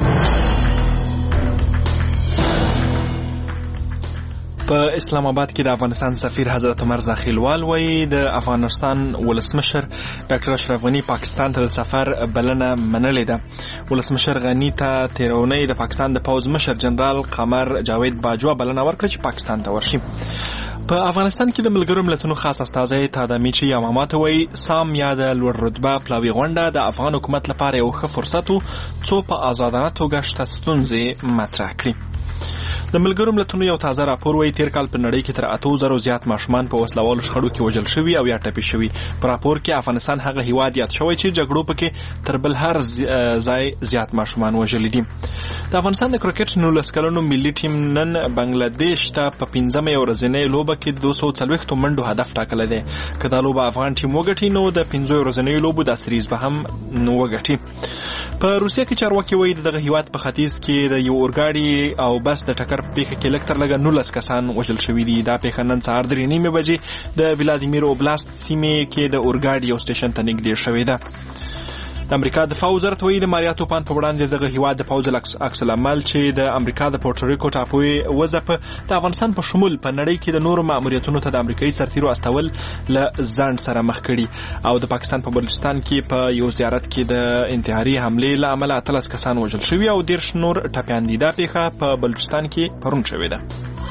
په اسلام آباد کې د افغانستان سفیر حضرت عمر زاخیلوال وایي د افغانستان ولسمشر ډاکټر اشرف غنی پاکستان ته د سفر بلنه منلې ده. ولسمشر غنی ته تیرونی د پاکستان د پوز مشر جنرال قمر جاوید باجوا بلنه ورکړه چې پاکستان ته ورشي. په افغانستان کې د ملګرو ملتونو خاص استازی تادامیچی یامامات وایي سام یا د لوړ رتبه پلاوي غونډه د افغان حکومت لپاره یو ښه فرصت و څو په آزادانه توګه شته ستونزې مطرح کړي. د ملګرو ملتونو یو تازه راپور وایي تیر کال په نړۍ کې تر 8000 زیات ماشومان په وسلوالو شخړو کې وژل شوي او یا ټپي شوي. په راپور کې افغانستان هغه هیواد یاد شوی چې جګړو پکې تر بل هر ځای زیات ماشومان وژلي دي. د افغانستان د کرکټ 19 کلنو ملي ټیم نن بنگلاديش ته په 15مې ورځنۍ لوبه کې 240 منډو هدف ټاکلی دی. که دا لوبه افغان ټیم وګټي نو د 15 ورځنۍ لوبو د سریز به هم وګټي. په روسیه کې چارواکي وایي دغه هیواد په ختیځ کې د یو اورګاډي او بس د ټکر په پیښه کې لږ تر لږه 19 کسان وژل شوي دي. دا پیښه نن سهار 3:30 بجې د ولادیمیر اوبلاست سیمې کې د اورګاډي یو سټیشن ته نږدې شوې ده. د امریکا د فوز وزارت وایي د ماریا توپان په وړاندې دغه هیواد د فوز عکس العمل چې د امریکا د پورټوریکو ټاپوي وځپه د افغانستان په شمول په نړۍ کې د نورو ماموریتونو ته د امریکایي سرتیرو استول له ځان سره مخ کړي او د پاکستان په بلوچستان کې په یو زیارت کې د انتحاري حملې له امله 13 کسان وژل شوي او 10 نور ټپیان دي. دا پیښه په بلوچستان کې پرون شوې ده.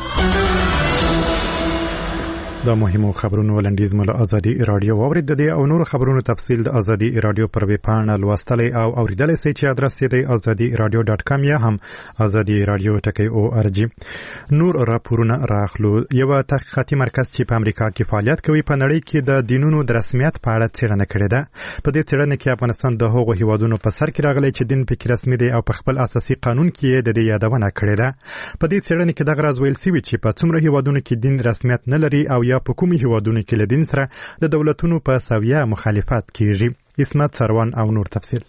د مهمو خبرونو ولندیز مله ازادي رادیو واورید د او نور خبرونو تفصیل د ازادي رادیو پر ویب پاڼه لوستلی او اوریدلی سي چې ادرس یې دی azadiradio.com یا هم azadiradio.org. نور راپورونه راخلو. یو تحقیقاتي مرکز چې په امریکا کې فعالیت کوي په نړۍ کې د دینونو د رسمیت په اړه څېړنه کړې ده. په دې څېړنه کې افغانستان د هغو هیوادونو په سر کې راغلی چې دین پکې رسمي دی او په خپل اساسي قانون کې د دې یادونه کړې ده. په دې څېړنه کې دغه راز ویل شوی چې په څومره هیوادونو کې دین رسمیت نه لري او یا په کومي هیوادونو کې له دین سره د دولتونو په سویه مخالفت کیږي. اسمت سروان او نور تفصیل.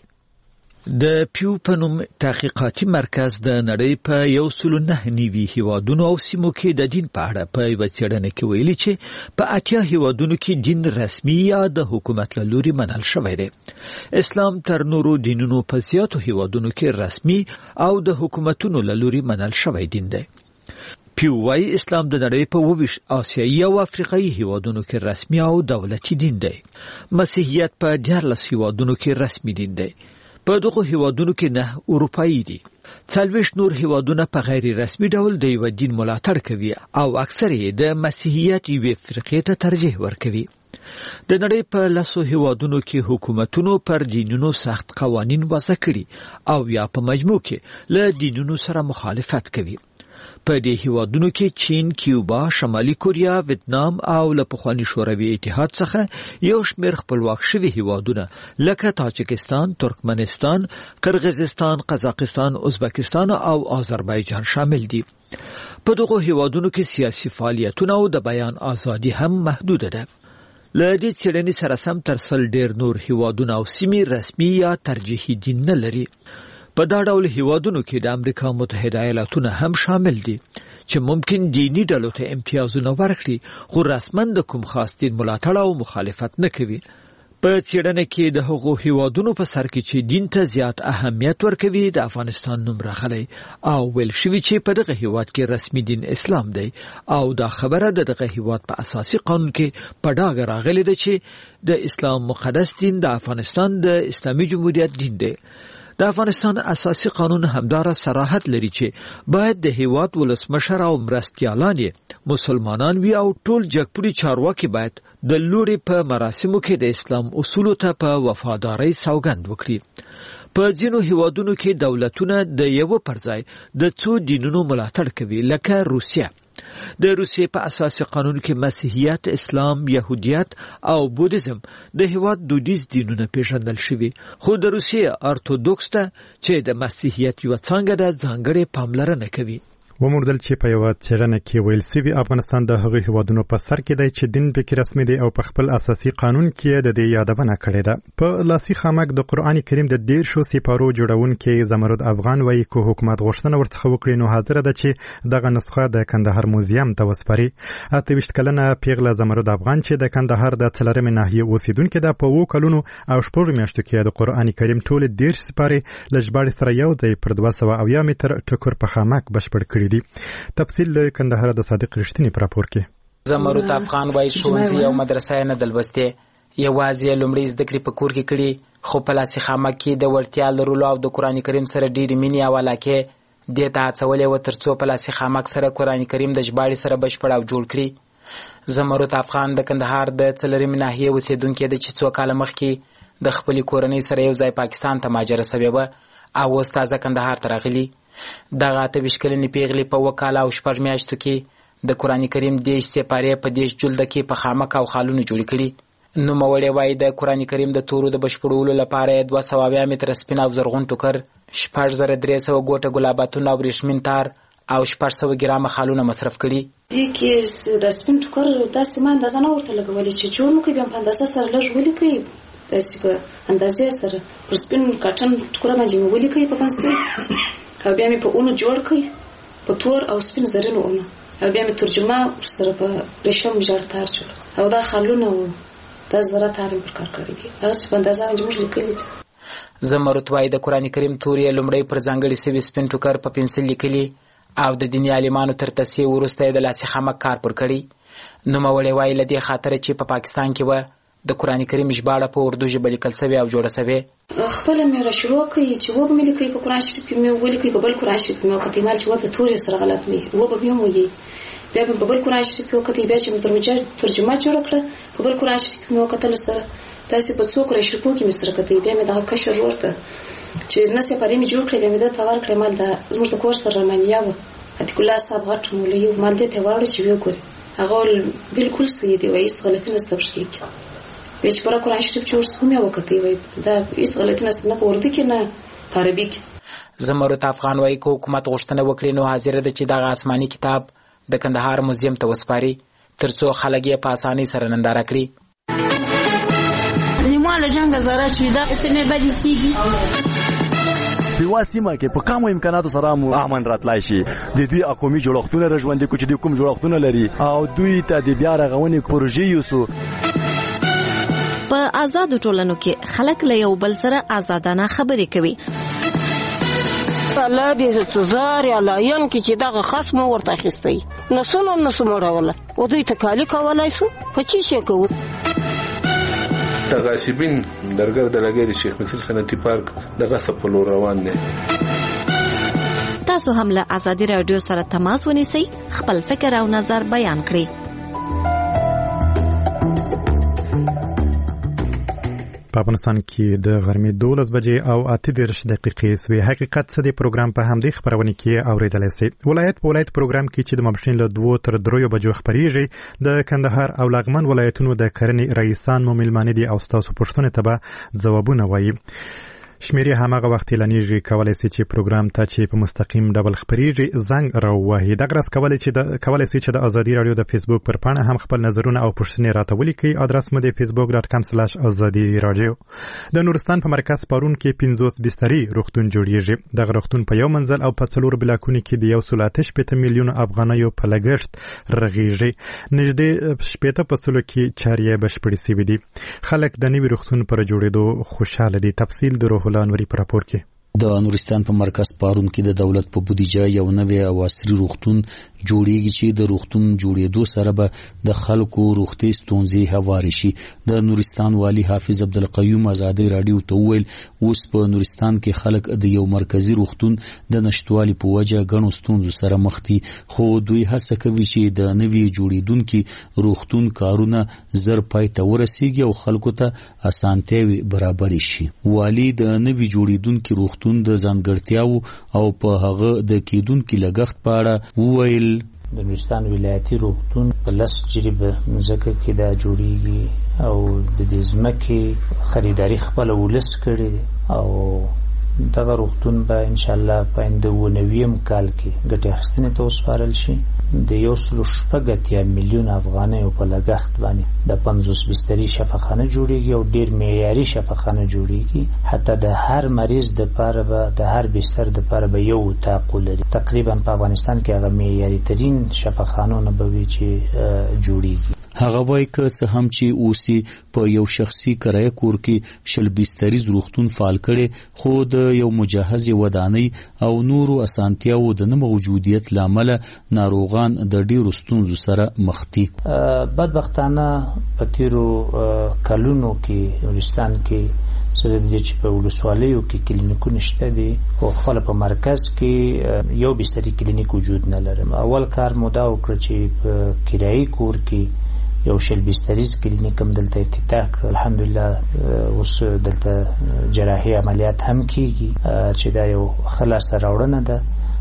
د پیو په نوم تحقیقاتي مرکز د نړۍ په 109 هیوادونو او سیمو کې د دین په اړه په یوه څېړنه کې ویلي چې په 80 هیوادونو کې دین رسمي یا د حکومت له لوري منل شوی دی. اسلام تر نورو دینونو په زیاتو هیوادونو کې رسمي او د حکومتونو له لوري منل شوی دین دی. پیو وايي اسلام د نړۍ په 20 آسیایي او افریقایي هیوادونو کې رسمي او دولتي دین دی. مسیحیت په 14 هیوادونو کې رسمي دین دی. په دغه هیوادونو کې 9 اروپایي دي. 40 نور هیوادونه په غیر رسمي ډول د یو دین ملاتړ کوي او اکثر یې د مسیحیت یوې فرقې ته ترجیح ورکوي. د نړۍ په 10 هیوادونو کې حکومتونو پر دینونو سخت قوانین وضع کړي او یا په مجموع کې له دینونو سره مخالفت کوي. په دې هیوادونو کې چین، کیوبا، شمالي کوریا، ویتنام او له پخواني شوروي اتحاد څخه یو شمېر خپلواک شوي هیوادونه لکه تاجکستان، ترکمنستان، قرغیزستان، قزاقستان، ازبکستان او آذربایجان شامل دي. په دغه هیوادونو کې سیاسي فعالیتونه او د بیان ازادي هم محدود ده. له دې څېړنې سره سم تر څل ډېر نور هیوادونه او سیمې رسمي یا ترجیحي دین نه لري. په دا ډول هیوادونو کې د امریکا متحده ایالاتونه هم شامل دي چې ممکن دینی ډلو ته امتیازونه ورکړي خو رسماً د کوم خاص دین ملاتړ او مخالفت نه کوي. په څېړنه کې د هغو هیوادونو په سر کې چې دین ته زیات اهمیت ورکوي د افغانستان نوم راغلی او ویل شوي چې په دغه هیواد کې رسمي دین اسلام دی او دا خبره دغه هیواد په اساسي قانون کې په ډاګه راغلې ده چې د اسلام مقدس دین د افغانستان د اسلامي جمهوریت دین دی. د افغانستان اساسي قانون همدارا صراحت لري چې باید د هیواد ولسمشر او مرستیالان مسلمانان وي او ټول جګپوري چارواکي باید د لوري په مراسمو کې د اسلام اصولو ته په وفادارۍ سوګند وکړي. په ځینو هیوادونو کې دولتونه د یو پر ځای د څو دینونو ملاتړ کوي لکه روسیه. د روسیې په اساسي قانون کې مسیحیت، اسلام، يهودیت او بودیزم د هیواد دودیز دینونه پیژندل شوي، خو د روسیې ارتودوکس ته چې د مسیحیت یو څنګه د ځانګړې پاملرنه کوي. وموندل چې په یو څېړنه کې ویل سوي افغانستان د هغو هیوادونو په سر کې دی چې دین پکې رسمي دی او په خپل اساسي قانون کې د دې یادونه کړې ده. په لاسي خامک د قرآن کریم د 10 سپارو جوړونکي زمرد افغان وایي که حکومت غوښتنه ورڅخه وکړي نو حاضر ده چې دغه نسخه د کندهار موزیم ته وسپاري. 28 کلنه پیغله زمرد افغان چې د کندهار د څلورمې ناحیې اوسیدونکې ده، په 2 کلونو او 6 میاشتو کې د قرآن کریم ټول 10 سپارې له ژباړې سره یو ځای پر 270 متر ټکر په خامک بشپړ کړي. تفصیل له کندهار د صادق رښتینی پر راپور کې. زمرد افغان وايي ښوونځي او مدرسې نه دلوسته یوازې لومړی زده کړې په کور کې کړي، خو په لاسي خامک کې د وړتیا لرلو او د قرآن کریم سره ډېرې مینې او علاقې دې ته هڅولې وه ترڅو په لاسي خامک سره قرآن کریم د ژباړې سره بشپړ او جوړ کړي. زمرد افغان د کندهار د څلورمې ناحیې اوسیدونکې ده چې 2 کاله مخکې د خپلې کورنۍ سره یو ځای پاکستان ته مهاجره سوې وه او اوس تازه کندهار ته راغلي. دغه 28 کلنې پیغلې په 2 کاله او 6 میاشتو کې د قرآن کریم 10 سپارې په 10 جلده کې په خامک او خالونو جوړې کړي. نوموړې وایي د قرآن کریم د تورو د بشپړولو لپاره 270 متره سپین او زرغون ټوکر، 6300 ګوټه ګلاباتونه او ورېښمین تار او 600 ګرامه خالونه مصرف کړي. دې کې د سپین ټوکر داسې ما اندازه نه ورته لګولې چې جوړ مو کوي، بیا په اندازه سره لږ ولیکئ، داسې په اندازې سره پر سپین کاټن ټوکر باندې مې ولیکئ په پنسل، او بیا مې په اونو جوړ کړئ په تور او سپین زرینو اونو، او بیا مې ترجمه سره په ریشم ژړ تار جوړ او دا خالونه و دا زره تار مې پر کار کړی دي، هغه په اندازه باندې موږ لیکلي دي. زمرد وایي د قرآن کریم تورې لومړی پر ځانګړي سوي سپین ټوکر په پنسل لیکلي او د دیني عالمانو تر تصحیح وروسته یې د لاسي خامک کار پر کړی. نوموړې وایي له دې خاطره چې په پاکستان کې وه د قرآن کریم ژباړه په اردو ژبه لیکل سوې او جوړه سوې. خپله مې را شروع کړئ چې وبه مې لیکئ په قرآن شریف کې مې ولیکئ، په بل قرآن شریف کې مې وکتئ مال چې ورته تورې سره غلط وي وبه مې هم ویي، بیا مې په بل قرآن شریف کې وکتئ، بیا چې مې ترجمه جوړه کړه په بل قرآن شریف کې مې وکتل سره، داسې په 2 قرآن شریفو کې مې سره کتئ، بیا مې دغه کشر ورور ته چې نه سپارې مې جوړ کړې بیا مې ده ته ورکړې، مال دا زموږ د کور سره رحمانیه وه، عتیق الله صاحب غټ مولوي و، مال دې ته یې وراوړه چې ویې ګورې، هغه بالکل صحیح دی، وایي هېڅ غلطي نشته پکې کېږي. بیا چې پوره قرآن شریف جوړ شو مې وکتئ، وایي دا هېڅ غلطي نشته، نه په اردو کې نه په عربي کې. زمرد افغان وایي که حکومت غوښتنه وکړي نو حاضره ده چې دغه آسماني کتاب د کندهار موزیم ته وسپاري ترڅو خلک یې په اسانۍ سره ننداره کړي. ما له جنګه زاره چې دا سیمې بدې سیږي په یوه سیمه کې په کمو امکاناتو سره مو امن راتلای شي. د دوی اقومي جوړښتونه را ژوندي کړو چې دوی کوم جوړښتونه لري او دوی ته د بیا رغونې پروژې یوسو. په آزادو ټولنو کې خلک له یو بل سره آزادانه خبرې کوي. الله دې سزار یا لاین کې چې دغه خصم ورته اخیستی نسونو نسو مړوله او دوی ته کالی کولای شو په چی شي کوو. تغاسبین درګر د لګری شیخ مسیح صنعتي پارک دغه سپلو روان دي. تاسو هم له آزادي رادیو سره تماس ونیسئ، خپل فکر او نظر بیان کړئ. په افغانستان کې د غرمې 12 بجې او 38 دقیقې سوي. حقیقت څه دی پروګرام په همدې خبرونه کې اوریدلای شئ. ولایت په ولایت پروګرام کې چې د ماسپښین له 2 تر 3 بجو خبريږي د کندهار او لغمان ولایتونو د کرنې رئیسان مو ملمانه دي او تاسو پوښتنه ته به ځوابونه وایي. شمیرې هماغه وخت اعلانېږي، کولای شي چې پروګرام ته چې په مستقیم ډول خبريږي زنګ راووهي. دغه راس کولای شي چې د ازادي رادیو د فیسبوک پر پاڼه هم خپل نظرونه او پوښتنې راته ولیکي. ادرس مو د facebook.com/azadi radio. د نورستان په مرکز پارون کې 50 بسترې روغتون جوړیږي. دغه روغتون په یو منزل او په 4 بلاکونو کې د 1.8 میلیون افغانیو په لګښت رغیږي. نږدې 8 فصلو کې چارې بشپړې شوې دي. خلک د نوي روغتون پر جوړېدو خوشاله دي. تفصیل د روح انوري پر راپور کې. د نورستان په مرکز پارون کې د دولت په بودیجه یو نوی او عصري روغتون جوړیږي چې د روغتون جوړېدو سره به د خلکو روغتي ستونزې هواري شي. د نورستان والی حافظ عبدالقیوم ازادي رادیو ته وویل اوس په نورستان کې خلک د یو مرکزی روغتون د نشټوالي په وجه غنو ستونزو سره مخ دي، خو دوی هڅه کوي چې د نوي جوړیدونکو روغتون کارونه زر پای ته ورسیږي او خلکو ته اسانتیاوي برابر شي. والی د نوي جوړیدونکو روغتون د ځانګړتیاو او په هغه د کېدونکو لګښت په اړه وویل د نورستان ولایتي روغتون په 10 جریبه ځکه کې دا جوړیږي او د دې ځمکې خریداري خپل ولس کړي او دغه روغتون به ان شاء الله په 2019 کال کې ګټه اخیستنې ته وسپارل شي د 1.8 میلیون افغانۍ په لګښت باندې د 50 بستري شفاخانه جوړیږي او ډیر معیاري شفاخانه جوړیږي حتی د هر مریض د لپاره به د هر بستر د لپاره به یو اتاق لري تقریبا په افغانستان کې هغه معیاري ترين شفاخانونه به وي چې جوړیږي هغه وایي که څه هم چې اوسې په یو شخصي کرایه کور کې 20 بستریز روغتون فعال کړي خو د یو مجهز ودانۍ او نورو اسانتیاو د نه موجودیت لامل ناروغان د ډیرو ستونزو سره مخ دي. بدبختانه په تیرو کلونو کې نورستان کې سره د چې په ولسوالیو کې کلینیکونه شته دي او خپل په مرکز کې یو بستری کلینیک وجود نه لري. اول کار مو دا وکړ چې په کرایي کور کې یو 20 بستریز کلینیک هم دلته افتتاح کړ. الحمدلله اوس دلته جراحي عملیات هم کیږي چې دا یو خلاص راوړنه ده.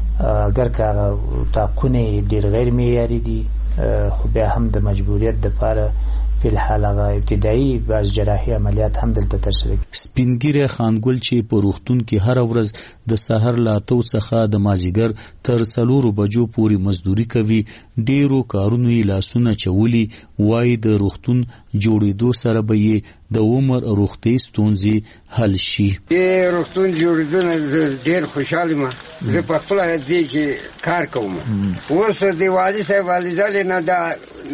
اگر که تاقونه ډیر غیر معیاري دي خو بیا هم د مجبوریت د لپاره په الحال هغه ابتدایي بعض جراحي عملیات هم دلته ترسره کیږي. سپینګیره خانګل چې په روغتون کې هر ورځ د سحر لا 8 څخه د مازیګر تر 4 بجو پورې مزدوري کوي ډیرو کارونو یې لاسونه چولي وای د روغتون جوړېدو سره به یې د عمر روغتي ستونزې حل شي. روغتون جوړېدو ډیر خوشاله ما زه په خپل دې کې کار کوم اوس د والي صاحب والدزاله نه دا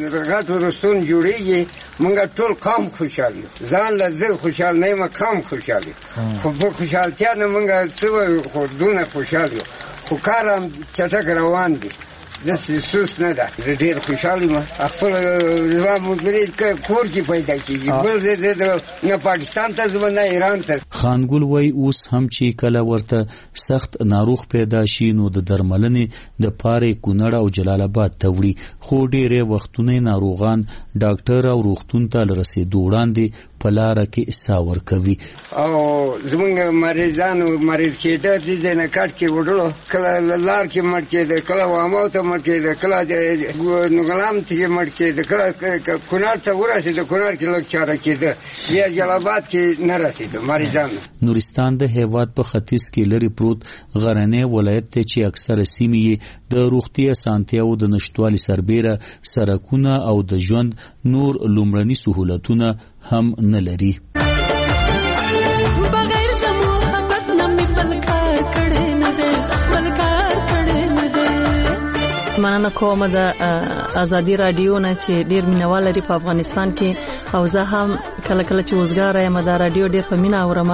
غټ روغتون جوړېږي مونږ ټول قوم خوشاله ځان له زه خوشاله نه ما قوم خوشاله خو په خوشالتیا نه مونږ څه خو دونه خوشاله خو کارم چټک روان دي د سوس نه ده زه ډیر خوشاله ما خپل ځواب مدري کور کې پیدا کیږي بل نه پاکستان ته ځم نه ایران ته. خانګل وای اوس هم چې کله ورته سخت ناروغ پیدا شي نو د درملنې د پاره کونړ او جلال آباد ته وړي خو ډیره وختونه ناروغان ډاکټر او روغتون ته رسیدو وړاندې په لار کې اساور کوي او زمونږ مریض کېده د نه کټ کې وډلو کله لار کې مړ کېده کله وامو ته مړ کېده کله نوګلام ته مړ کېده کله کونړ ته ورسېده کونړ کې لږ چاره کېده بیا جلال آباد کې نه رسېده مریضان. نورستان د هیواد په ختیځ کې لري پروت غرنی ولایت ته چې اکثره سیمې د روغتي اسانتیاو د نشټوالي سربېره سرکونه او د ژوند نور لومړني سہولتونه هم نه لري. مننه کوم د ازادي رادیو نه چې ډیر مینوال لري په افغانستان کې او زه هم کله کله چې وزګار یم د رادیو ډیر په مینا اورم.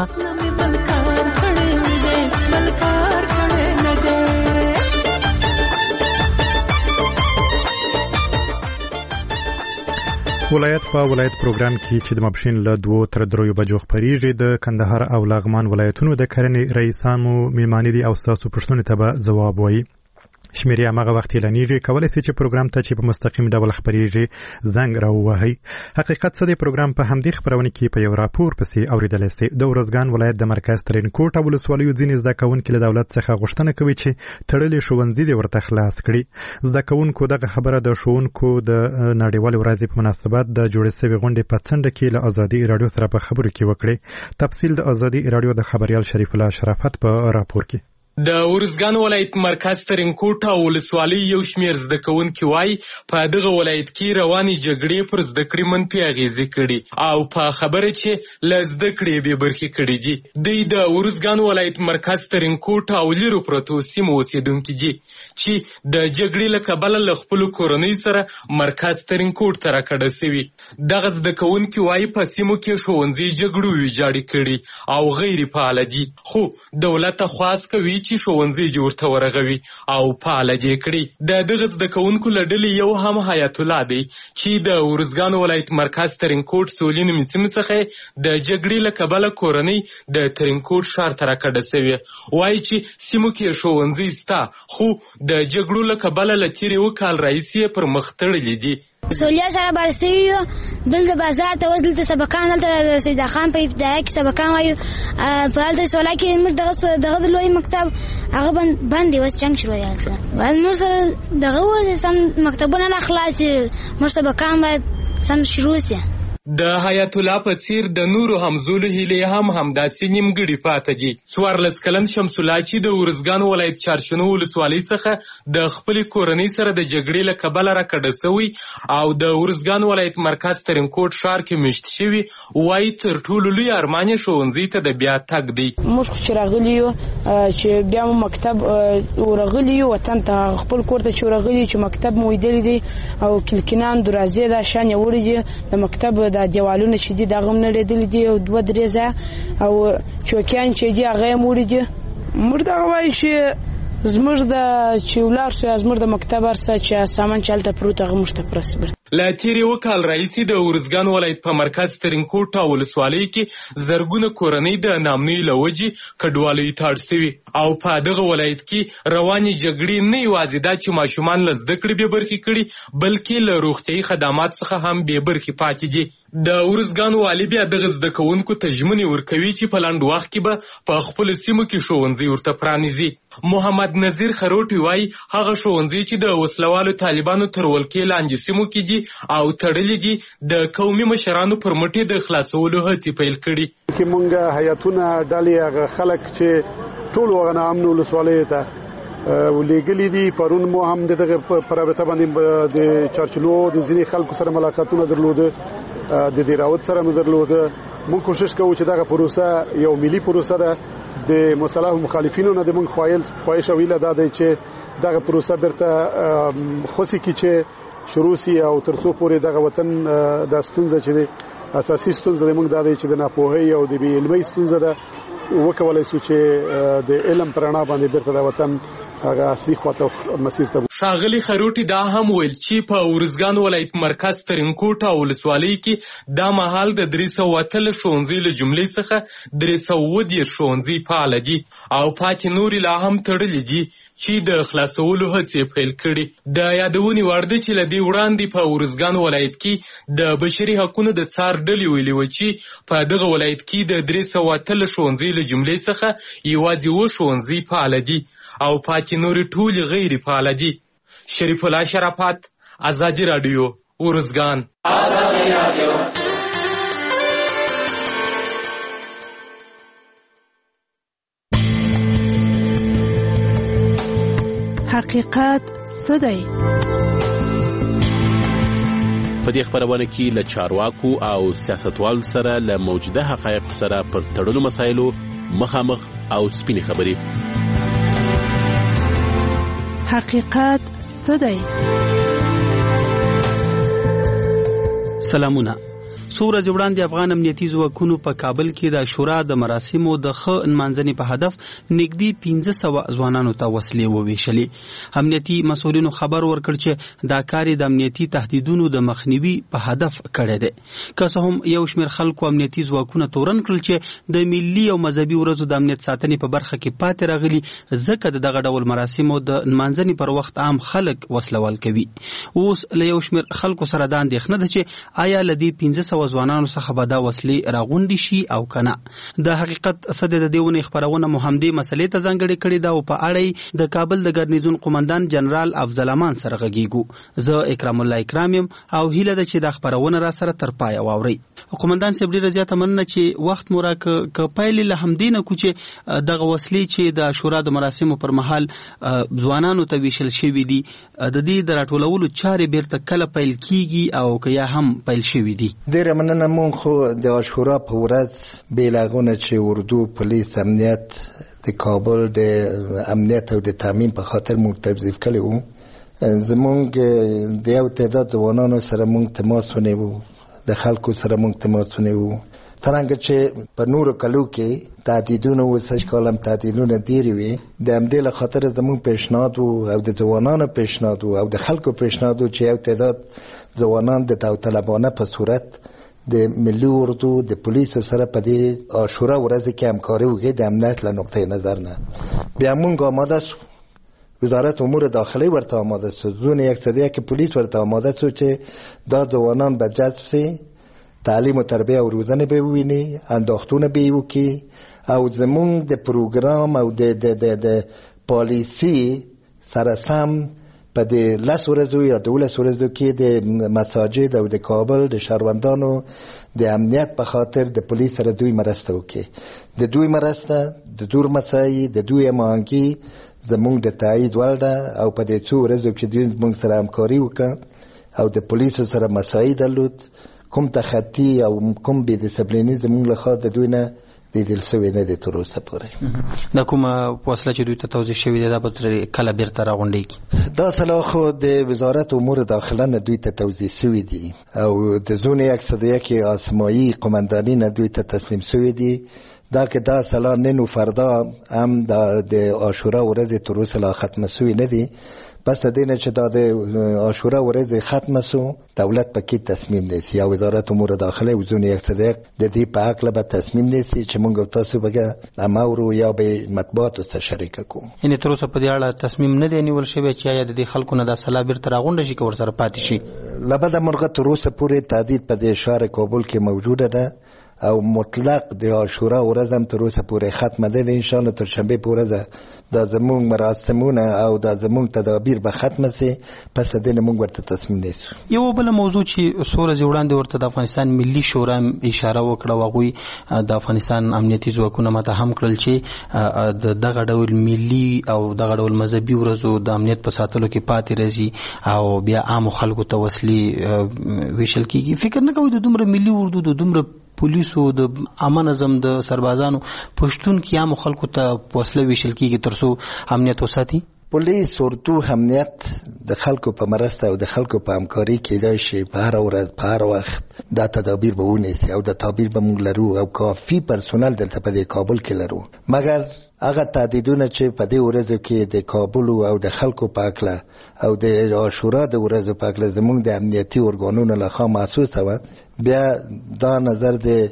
ولایت په ولایت پروګرام کې چې د مبشین له 2 تر 3 بجو خبريږي د کندهار او لغمان ولایتونو د کرنې رئیسانو میلمانه دي او تاسو پښتون ته به جواب وایي. شمیرې هغه وخت اعلانېږي کولای شي چې پروګرام ته چې په مستقیم ډول خبريږي زنګ راووهي. حقیقت څه دی پروګرام په همدې خبرونه کې په یو راپور پسې اوریدل شي. د ورځګان ولایت د مرکز ترینکوټ او ولسوالیو ځینې زده کوونکو له دولت څخه غوښتنه کوي چې تړلې ښوونځي دې ورته خلاص کړي. زده کوونکو دغه خبره د ښوونکو د نړیوال ورځې په مناسبت د جوړې شوې غونډې په څنډه کې له ازادي رادیو سره په خبرو کې وکړي. تفصیل د ازادي رادیو د خبريال شریف الله شرافت په راپور کې. د ورځګان ولایت مرکز ترینکوټ او ولسوالۍ یو شمېر زده کوونکي وایي په دغه ولایت کې روانې جګړې پر زده کړې منفي اغېزې کړي او په خبره چې له زده کړې بې برخې کړي دي. دوی د ورځګان ولایت مرکز ترینکوټ او لیرو پرتو سیمو اوسېدونکي دي چې د جګړې له کبله له خپلو کورنۍ سره مرکز ترینکوټ ته راکډه سوي. دغه زده کوونکي وایي په سیمو کې ښوونځي جګړو ویجاړې کړي او غیر فعاله دي خو دولت ته خواست کوي چې ښوونځي جوړ ته ورغوي او فعال دې کړي. د دغه زده کوونکو له ډلې یو هم حیات الله دی چې د ورځګان ولایت مرکز ترینکوټ سولین سیمې څخه د جګړې له کبله کورنۍ د ترینکوټ ښار ته راکډه سوې. وایي چې سیمو کې ښوونځي سته خو د جګړو له کبله له تېرې 2 کال راهیسې پر مخ تړلي دي. سولیا سره برسوي دلته بازار ته وځل سبقان دلته سید خان په ابتدایي کې سبقان وایو په دلته سولا کې موږ دغه لوی مکتب هغه باندې وس چنګ شروع دی بعد موږ دغه سم مکتبونه نه خلاص موږ سبقان باید سم شروع شي. د حیات الله په څیر د نورو همزولو هیلې هم همداسې نیمګړې پاتې دي. 14 کلن شمس الله چې د ارزګان ولایت چارشنو ولسوالۍ څخه د خپلې کورنۍ سره د جګړې له کبله راکډه سوی او د ارزګان ولایت مرکز ترینکوټ ښار کې مېشت شوي، وایي تر ټولو لوی ارمان یې ښوونځي ته د بیا تګ دی. موږ خو چې راغلي یو چې بیا مو مکتب ورغلي یو وطن ته خپل کور ته چې ورغلي چې مکتب مو لیدلی دی او کلکینان دروازې دا شان یې وړي دي د مکتب دا دیوالونه چې دي دغه هم نړېدلي دي او 2-3 ځایه او چوکیان چې دي هغه یې هم وړي دي. موږ دغه وایو چې زموږ د چې ولاړ شو زموږ د مکتب هر څه چې سامان چې هلته پروت هغه موږ ته پرسبر. له تېرې 2 کال راهیسې د ارزګان ولایت په مرکز ترینکوټ ولسوالۍ کې زرګونه کورنۍ د ناامنۍ له وجې کډوالیو ته اړ سوي او په دغه ولایت کې روانې جګړې نه یوازې دا چې ماشومان له زده کړې بې برخې کړي بلکې له روغتیایي خدمات څخه هم بې برخې پاتې دي. د ارزګان والي بیا دغه زده کوونکو ته ژمنې ورکوي چې په لنډ وخت کې به په خپلو سیمو کې ښوونځي ورته پرانیزي. محمد نذیر خروټي وایي هغه ښوونځي چې د وسلوالو طالبانو تر ولکې لاندې سیمو کې دي او تړلي دي د قومي مشرانو پر مټې د خلاصولو هڅې پیل کړي. کې مونږ حیاتونه ډلې هغه خلک چې ټول هغه ناامن ولسوالۍ ته ولېږلي دي. پرون مو هم دغه په رابطه باندې د چارچلو د ځینې خلکو سره ملاقاتونه درلوده، د دیراوت سره مو درلوده. مونږ کوشش کوو چې دغه پروسه یو ملي پروسه ده. د مصالح مخالفینو نه د مونږ خواهش او ویله دا دی چې دغه پروسه برته خوسي کی چې شروع سي او تر څو پورې دغه وطن د ستونزه چې اساسي ستونزه موږ دا دی چې د ناپوهۍ او د بې علمۍ ستونزه ده وکولای شو چې د علم پرانا باندې برته د وطن هغه اصلي خواته مسیر ته. ښاغلي خروټي دا هم ویل چې په ارزګان ولایت مرکز ترینکوټ ولسوالۍ کې دا مهال د 313 ښوونځي له جملې څخه 310 ښوونځي فعال دي او پاتې نورې لا هم تړلي دي چې د خلاصولو هڅې پیل کړي. د یادونې وړ ده چې له دې وړاندې په ارزګان ولایت کې د بشري حقونو د څار ډلې ویلي وه چې په دغه ولایت کې د 313 ښوونځي له جملې څخه یوازې 7 ښوونځي فعال دي او پاتې نورې ټولې غیر فعال دي. شریف الله شرافت، ازادي راډیو، ارزګان. حقیقت څه دی؟ په دې خبرونه کې له چارواکو او سیاستوالو سره له موجوده حقایقو سره پر تړلو مسایلو مخامخ او سپینې خبرې. حقیقت څه دی؟ سلامونه. څو ورځې وړاندې افغان امنیتي ځواکونو په کابل کې د شورا د مراسمو د ښه نمانځنې په هدف نږدې 1500 ځوانانو ته وسلې وویشلې. امنیتي مسؤلینو خبر ورکړ چې دا کار د امنیتي تهدیدونو د مخنیوي په هدف کړی دی. که څه هم یو شمېر خلکو امنیتي ځواکونه تورن کړل چې د ملي او مذهبي ورځو د امنیت ساتنې په برخه کې پاتې راغلي، ځکه د دغه ډول مراسمو د نمانځنې پر وخت عام خلک وسلوال کوي. اوس له یو شمېر خلکو سره دا اندېښنه ده چې آیا له دې 1500 ځوانانو څخه به دا وسلې راغونډې شي او کنه. د حقیقت صد د دیونې خبرونه مو همدې مسلې ته ځانګړې کړې ده او په اړه د کابل د ګرنیزون قومندان جنرال افضل امان سره غږیږو. زه اکرام الله اکرام یم او هیله ده چې دا خبرونه را سره تر پای واوري. قومندان صاحب ډیره زیاته مننه چې وخت مو راکړ. پایلې له همدې نه کو چې دغه وسلې چې د شورا د مراسمو پر مهال ځوانانو ته ویشل شوي دي د دې د راټولولو چارې بیرته کله پیل کیږي او که یا هم پیل شوي دي؟ ډیره مننه. مونږ خو د شورا په ورځ بیلغونه چې اردو پولیس امنیت د کابل د امنیت او د تامین په خاطر مونږ توظیف کړی وو. زمونږ د یو تعداد ځوانانو سره مونږ تماس ونیو، د خلکو سره مونږ تماس ونیو. څرنګه چې په نورو کلو کې تهدیدونه و سږ کال هم تهدیدونه ډېرې وي، د همدې له خاطره زمونږ پیشنهاد و او د ځوانانو پیشنهاد و او د خلکو پیشنهاد و چې یو تعداد ځوانان د داوطلبانه په صورت د ملي اردو د پولیسو سره په دې شورا ورځ کې همکاري وکړي د امنیت له نقطې نظر نه. بیا مونږ آماده شو وزارت امور داخلی ورته آماده شو، زون 101 پلیس ورته آماده شو چې دا ځوانان به جذب سي، تعلیم و تربیه او روزنه به وویني، انداختونه به وکي، او زمونږ د پروګرام او د پالیسی سره سم په د 10 ورځو یا 12 ورځو کې د مساجد او د کابل د شهروندانو د امنیت په خاطر د پولیس سره دوی مرسته وکړي. د دوی مرسته، د دور مسایي، د دوی امانګي زمونږ د تایید وړ ده، او په دې څو ورځو کې دوی زمونږ سره همکاري وکړه او د پولیسو سره مسایي درلود. کوم تخطي او کوم بې ډیسپلیني زمونږ لخوا د دوی نه لیدل شوی نه دی تر اوسه پورې. دا کومه وسله چې دوی ته توضیح شوې ده دا به کله بیرته راغونډېږي؟ دا سلا خو د وزارت امور داخله نه دوی ته توضیح شوي دي او د زون 101 آسمایي قمانداني نه دوی ته تسلیم شوي دي. دا که دا سلا نن و فردا هم د عاشورا ورځې تر اوسه لا ختمه شوي نه دي. پس د دې نه چې دا د عاشورا ورځ ختمه شو، دولت پکې تصمیم نیسي یا وزارت امور داخله و زون 101 د دې په حق به تصمیم نیسي چې موږ تاسو به امر یا به مطبوعاتو سره شریک کوو. یعنی تر اوسه په دې اړه تصمیم نه دی نیول شوی چې یا د دې خلکو نه د سلا بیرته راغونډه شي که ورسره پاتې شي. لبد مرغه تر اوسه پورې تهدید په دې ښار کابل کې موجوده ده او مطلق د عاشورا ورځ هم تر اوسه پورې ختمه ده. ان شاء الله تر شنبه پورې د زموږ مراسمونه او د زموږ تدابیر به ختمه سي، پس د دې موږ ورته تصمیم نیسو. یو بل موضوع چې څو ورځې وړاندې ورته د افغانستان ملي شورا اشاره وکړه، هغوی د افغانستان امنیتي ځواکونه متهم کړل چې دغه ډول ملي او دغه ډول مذهبي ورځو د امنیت په ساتلو کې پاتې راځي او بیا عامو خلکو ته وسلې ویشل کیږي. فکر نه کوئ د دومره ملي اردو د دومره پولیسو د عامه نظم د سربازانو پښتون کې عامو خلکو ته وسله ویشل کیږي ترڅو امنیت وساتي؟ پولیس اردو امنیت د خلکو په مرسته او د خلکو په همکاري کېدای شي په هر ورځ په هر وخت دا تدابیر به ونیسي او د تدابیر به موږ لرو او کافي پرسونل دلته په کابل کې لرو. مګر هغه تهدیدونه چې په دې ورځو کې د کابل او د خلکو په اکله او د عاشورا د ورځو په اکله زموږ د امنیتي ارګانونو لخوا محسوسه وه، بیا دا نظر د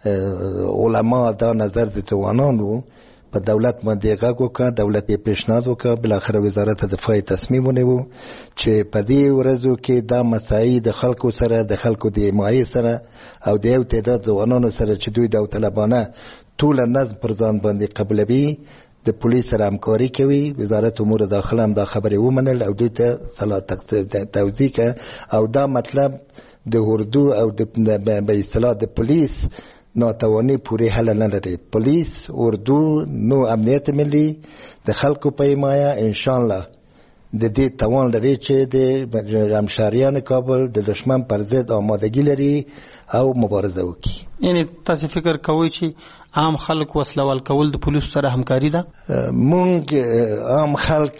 علما، دا نظر د ځوانانو په دولت باندې غږ وکړه، دولت یې پیشنهاد وکړه، بالاخره وزارت دفاع تصمیم ونیو چې په دې ورځو کې دا مسایي د خلکو سره، د خلکو د حمایې سره او د یو تعداد ځوانانو سره چې دوی داوطلبانه ټول نظم پر ځان باندې قبلوي، د پولیس سره همکاري کوي. وزارت امور داخله هم دا خبرې ومنل او دوی ته صلاح توضیح کړه او دا مطلب د اردو او به اصطلاح د پولیس ناتوانی پوری حل نه لري. پولیس، اردو، نو امنیت ملی د خلکو په حمایه ان شاء الله د دې توان لري چې د همشهریان کابل د دشمن پر ضد آمادگی لري او مبارزه وکړي. یعنی تاسو فکر کوئ چې عام خلک وسله وال کول د پولیسو سره همکاري ده؟ مونږ عام خلک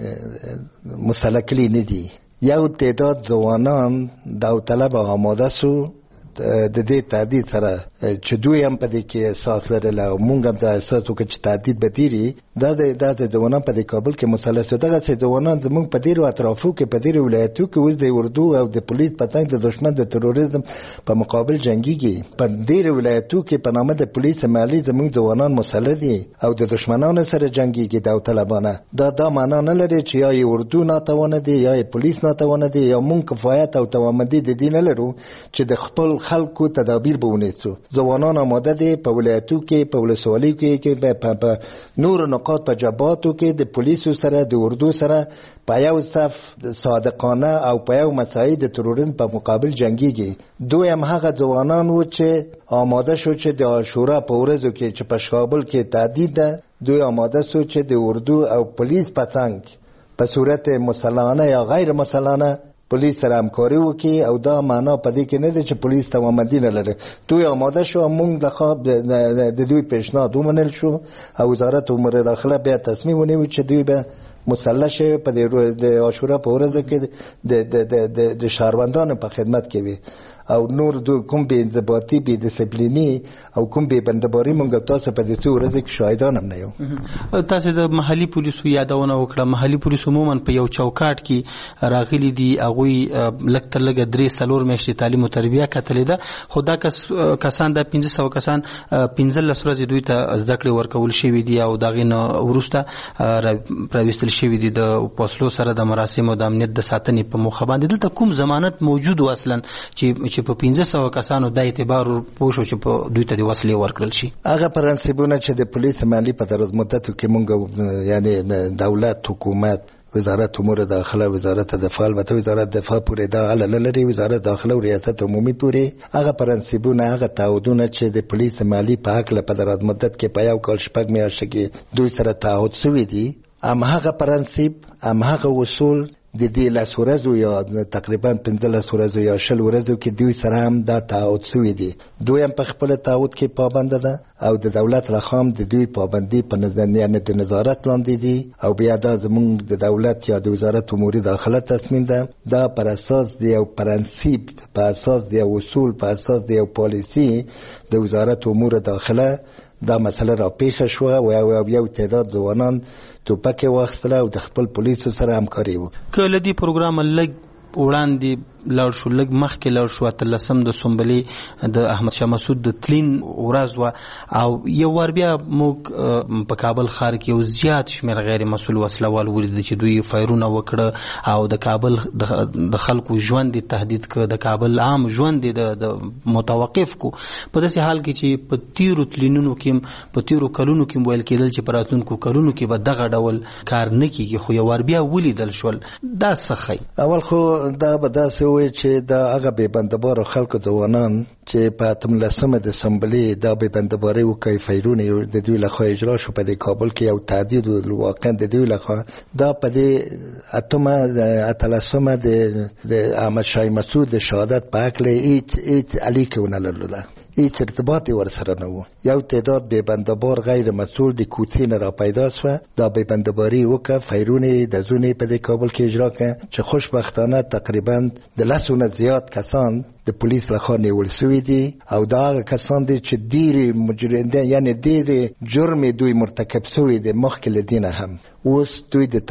مسلح کړي نه دي. یو تعداد ځوانان داوطلب آماده شو د دې تهدید سره چې دوی هم په دې کې احساس لرل او مونږ هم دا احساس وکړو چې تهدید به ډېري دا د ځوانان په دې کابل کې مسلح شو. دغسې ځوانان زموږ په ډېرو اطرافو کې په ډېرو ولایتو کې اوس د اردو او د پولیس په څنګ د دښمن د تروریزم په مقابل جنګیږي. په ډېرو ولایتو کې په نامه د پولیس محلي زموږ ځوانان مسلح دي او د دښمنانو سره جنګیږي داوطلبانه. دا معنا نه لري چې یا اردو ناتوانه دي یا پولیس ناتوانه دي یا مونږ کفایت او توانمندي د دې نه لرو چې د خپل خلکو تدابیر به ونیسو. ځوانان آماده دي په ولایتو کې، په ولسوالیو کې، په نور نقاط په جبهاتو کې د پولیسو سره د اردو سره په یو صف صادقانه او په یو مسایي د تروریزم په مقابل جنګیږي. دوی هم هغه ځوانان وو چې آماده شو چې د عاشورا په ورځو کې چې په کابل کې تهدید ده، دوی آماده شو چې د اردو او پولیس په څنګ په صورت مسلحانه یا غیر مسلحانه پولیس سره همکاري وکړي او دا معنا په دې کې نه ده چې پولیس توانمندي نه لري. دوی آماده شو، موږ د دوی پیشنهاد ومنل شو او وزارت امور داخله بیا تصمیم ونیو چې دوی به مسلح شي په د عاشورا په ورځ کې د شهروندانو په خدمت کې وي او نور دو کوم به انضباطي به ډیسپلینی او کوم به بندباري مونږ تاسو په دې څو ورځې کې شاهدان هم نه یو. تاسو د محلي پولیسو یادونه وکړه. محلي پولیسو عموما په یو چوکاټ کې راغلي دي، هغه لږ تر لږه 3-4 میاشتې تعلیم او تربیه کتلې ده، خو دا کسان د 1500 کسان 15 ورځې دوی ته زده کړې ورکول شوي دي او دغه نه وروسته راوستل شوي دي د پوسلو سره د مراسمو د امنیت د ساتنې په موخه باندې. دلته کوم ضمانت موجود و اصلا چې په 1500 کسانو د اعتبار پوښو چې په دوی ته د وسلې ورکړل شي؟ هغه پرنسپونه چې د پولیس مالی په دراز مدت کې مونږ یعنی دولت، حکومت، وزارت امور داخله، وزارت دفاع، البته وزارت دفاع پورې دا علاوه لري، وزارت داخله او ریاست عمومي پورې هغه پرنسپونه، هغه تعهدونه چې د پولیس مالی په حق په دراز مدت کې په یو کال 6 میاشتې کې دوی سره تعهد شوی دي، هغه پرنسپ، هغه اصول د دې لاس ورځو یا تقریبا 15 ورځو یا 20 ورځو کې دوی سره هم دا تعهد شوی دي. دوی هم په خپل تعهد کې پابند ده او د دولت رقم د دوی پابندي په نظر د نظارت لاندې دي او بیا دا زمونږ د دولت یا د وزارت امور داخله تصمیم ده. دا پر اساس د یو پرنسپ، په اساس د یو اصول، په اساس د یو پالیسی د وزارت امور داخله دا مسله را پیښ شوه او یو تعداد ځوانان توپک واخیستله او د خپل پولیسو سره همکاري وکړه. که له دې پروګرامه لږ وړاندې لاړ شو، لږ مخکې لاړ شو، 18 د سنبلې د احمد شاه مسعود د تلین ورځ وه او یو وار بیا موږ په کابل ښار کې یو زیات شمېر غیر مسؤل وسلوال ولیدل چې دوی فایرونه وکړه او د کابل د خلکو ژوند تهدید کړ، د کابل عام ژوند د متوقف کو. په داسې حال کې چې په تیرو تلینونو کې، په تیرو کلونو کې ویل کېدل چې په راتلونکو کلونو کې به دغه ډول کار نه کیږي، خو یو وار بیا ولیدل شول. دا څه ښیي؟ اول خو دا به داسې وایي چې دا هغه بې بندبارو خلکو ځوانان چې په 18 د سنبلې دا بې بندباري وکړي، فیرونه د دوی لخوا اجرا شو په دې کابل کې یو تهدید واقعا د دوی لخوا. دا په دې 18 د احمد شاه مسعود د شهادت په هکله هیڅ اړیکه ونه لرله، هیڅ ارتباط ورسره نه و. یو تعداد بې بندبار غیر مسؤل د کوڅې نه را پیدا شوه، دا بې بندباري وکړه، فیرونه د زونې په دې کابل کې اجرا کړه چې خوشبختانه تقریبا د 10 نه زیات کسان د پولیس لخوا نیول شوي دي او دا هغه کسان دي چې ډېرې مجرمین دي، یعنې ډېرې جرم دوی مرتکب شوي دي مخکې له دې نه هم. اوس دوی د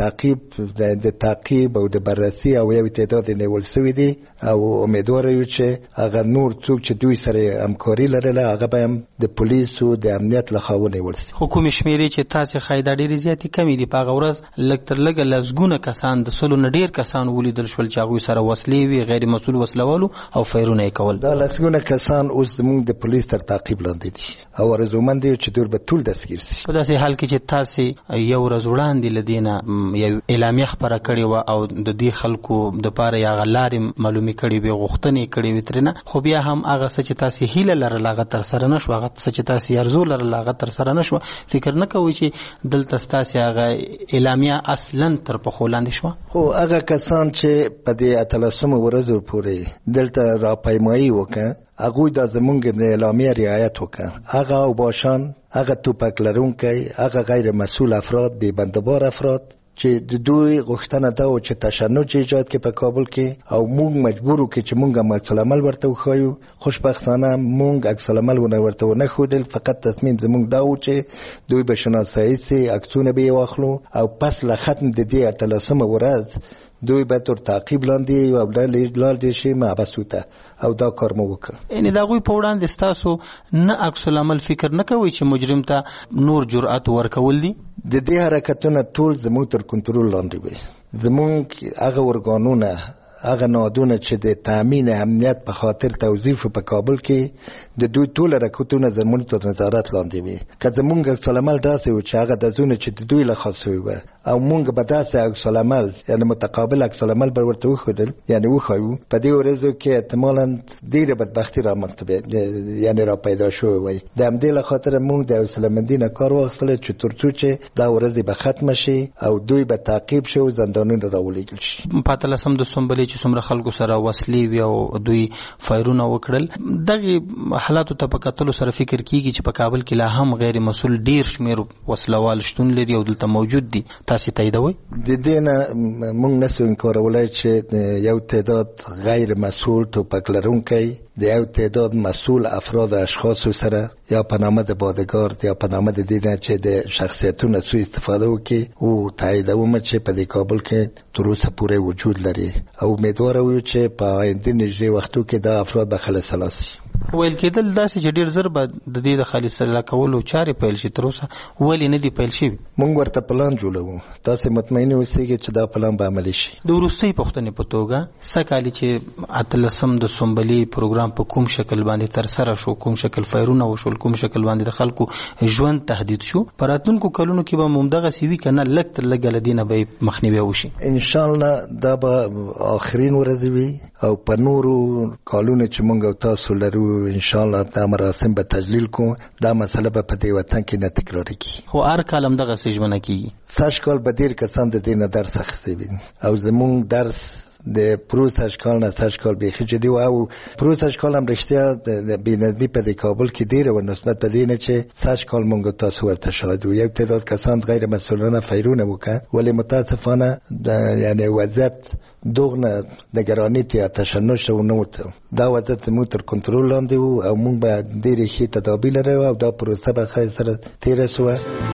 تعقیب او د بررسي او یو تعداد نیول شوي دي او امیدواره یو چې هغه نور څوک چې دوی سره همکاري لرله هغه به هم د پولیسو د امنیت لخوا ونیول شي. خو کومې شمېرې چې تاسې ښایي دا ډېرې زیاتې کمې دي. په هغه ورځ لږ تر لږه لسګونه کسان، د 100 نه ډېر کسان ولیدل شول چې هغوی سره وسلې وي، غیر مسؤل وسلوالو او فیرونه یې کول. دا لسګونه کسان اوس زموږ د پولیس تر تعقیب لاندې دي او ارزومند دي چې دوی به ټول دستګیر شي. په داسې حال کې چې تاسې یو ورځ وړاندې له دې نه یو اعلامیه خپره کړې وه او د دې خلکو دپاره یې هغه لارې معلومې کړې وې، غوښتنې کړې وې ترېنه، خو بیا هم هغه څه چې تاسې هیله لرله هغه ترسره نه شوه، هغه څه چې تاسې ارزو لرله هغه ترسره نه شوه. فکر نه کوئ چې دلته ستاسې هغه اعلامیه اصلا تر پښو لاندې شوه؟ خو هغه کسان چې په دې 18 ورځو پورې دلته راپیمایي وکړه هغوی دا زمونږ اعلامیه رعایت وکړه، هغه اوباشان، هغه توپک لرونکي، هغه غیر مسؤل افراد، بې بندبار افراد چې د دوی غوښتنه ده او چې تشنج ایجاد کې په کابل کې او موږ مجبور وکړو چې موږ عکس العمل ورته وښایو. خوشبختانه موږ عکس العمل ورته ونه ښودل، فقط تصمیم زموږ دا و چې دوی به شناسایي سي، عکسونه به یې واخلو او پس له ختم د دې 18 ورځ دوی به تر تعقیب لاندې او لاندې شي محبسو ته او دا کار مو وکړ. یعنې د هغوی په وړاندې ستاسو نه عکس العمل فکر نه کوئ چې مجرم ته نور جرأت ورکول دي؟ د دې حرکتونه ټول زموږ تر کنټرول لاندې وي. زموږ هغه ارګانونه، هغه نهادونه چې د تامین امنیت په خاطر توظیف په کابل کې د دوی ټول حرکتونه زموږ تر نظارت لاندې وي. که زموږ عکس العمل داسې و چې هغه د زونه چې د دوی له خاص وي او موږ به داسې عکس العمل یعنې متقابل عکس العمل به ورته وښودل یعنې وښایو، په دې ورځو کې احتمالا ډېره بدبختي رامنځته یعنې را پیدا شوې وای. د همدې له خاطره موږ د حوصله‌مندي نه کار واخیستلی چې تر څو چې دا ورځې به ختمه شي او دوی به تعقیب شي او زندانونو راولېږل شي. په 18 د سنبلې چې څومره خلکو سره وسلې وي او دوی فایرونه وکړل، دغه حالاتو ته په کتلو سره فکر کیږي چې په کابل کې لا هم غیر مسؤل ډیر شمیر وسلوال شتون لري او دلته موجود دي. تاسو تاییدوي؟ د دې نه موږ نسو انکارولای چې یو تعداد غیر مسؤل توپک لرونکی د یو تعداد مسؤل افراد اشخاص سره یا په نامه د بادګارد یا په نامه د دې نه چې د شخصیتونو سوء استفاده وکړي او تاییدوم چې په دې کابل کې تر اوسه پورې وجود لري او امیدوار یو چې په آینده نږدې وختو کې دا افراد به خلاص شي. ویل کېدل داسې چې ډیر زر به د دې د خالص الله کولو چارې پیل شي، تر اوسه ولې نه دی پیل شوي؟ موږ ورته پلان جوړوو، تاسو مطمئن اوسئ چې دا پلان به عملي شي. د وروستۍ پوښتنې په توګه سکهالی چې اتلسم د سنبلې پروګرام په کوم شکل باندې تر سره شو، کوم شکل فایرونه وشول، کوم شکل باندې د خلکو ژوند تهدید شو، په راتلونکو کلونو کې به همدغه سوي که نه لږ تر لږه له دې نه به مخنیوی وشي؟ انشاءالله دا به آخرین ورځې وي او په نورو کالونو چې موږ او تاسو لرو انشاءالله دا مراسم به تجلیل کوو. دا مسله به په دې وطن کې نه تکراریږي. خو هر کال همدغسې ژمنه کېږي. سږ کال به ډېر کسان د دې نه درس اخیستی وي او زموږ درس د پروسږ کال نه سږ کال بیخي جدي و او پروسږ کال هم رښتیا د بېنظمي په دې کابل کې ډېره وه نسبت په دې نه چې سږ کال موږ تاسو ورته شاهد وو. یو تعداد کسان غیر مسؤلانه فیرونه وکړه ولې متاسفانه یعنی وضعیت دغه نگرانی یا تشنج و نوت دا وضعیت مو تر کنترل لاندې وو او موږ به ډېرې ښې تدابیر لرو او دا پروسه به ښه سره تېره شوه.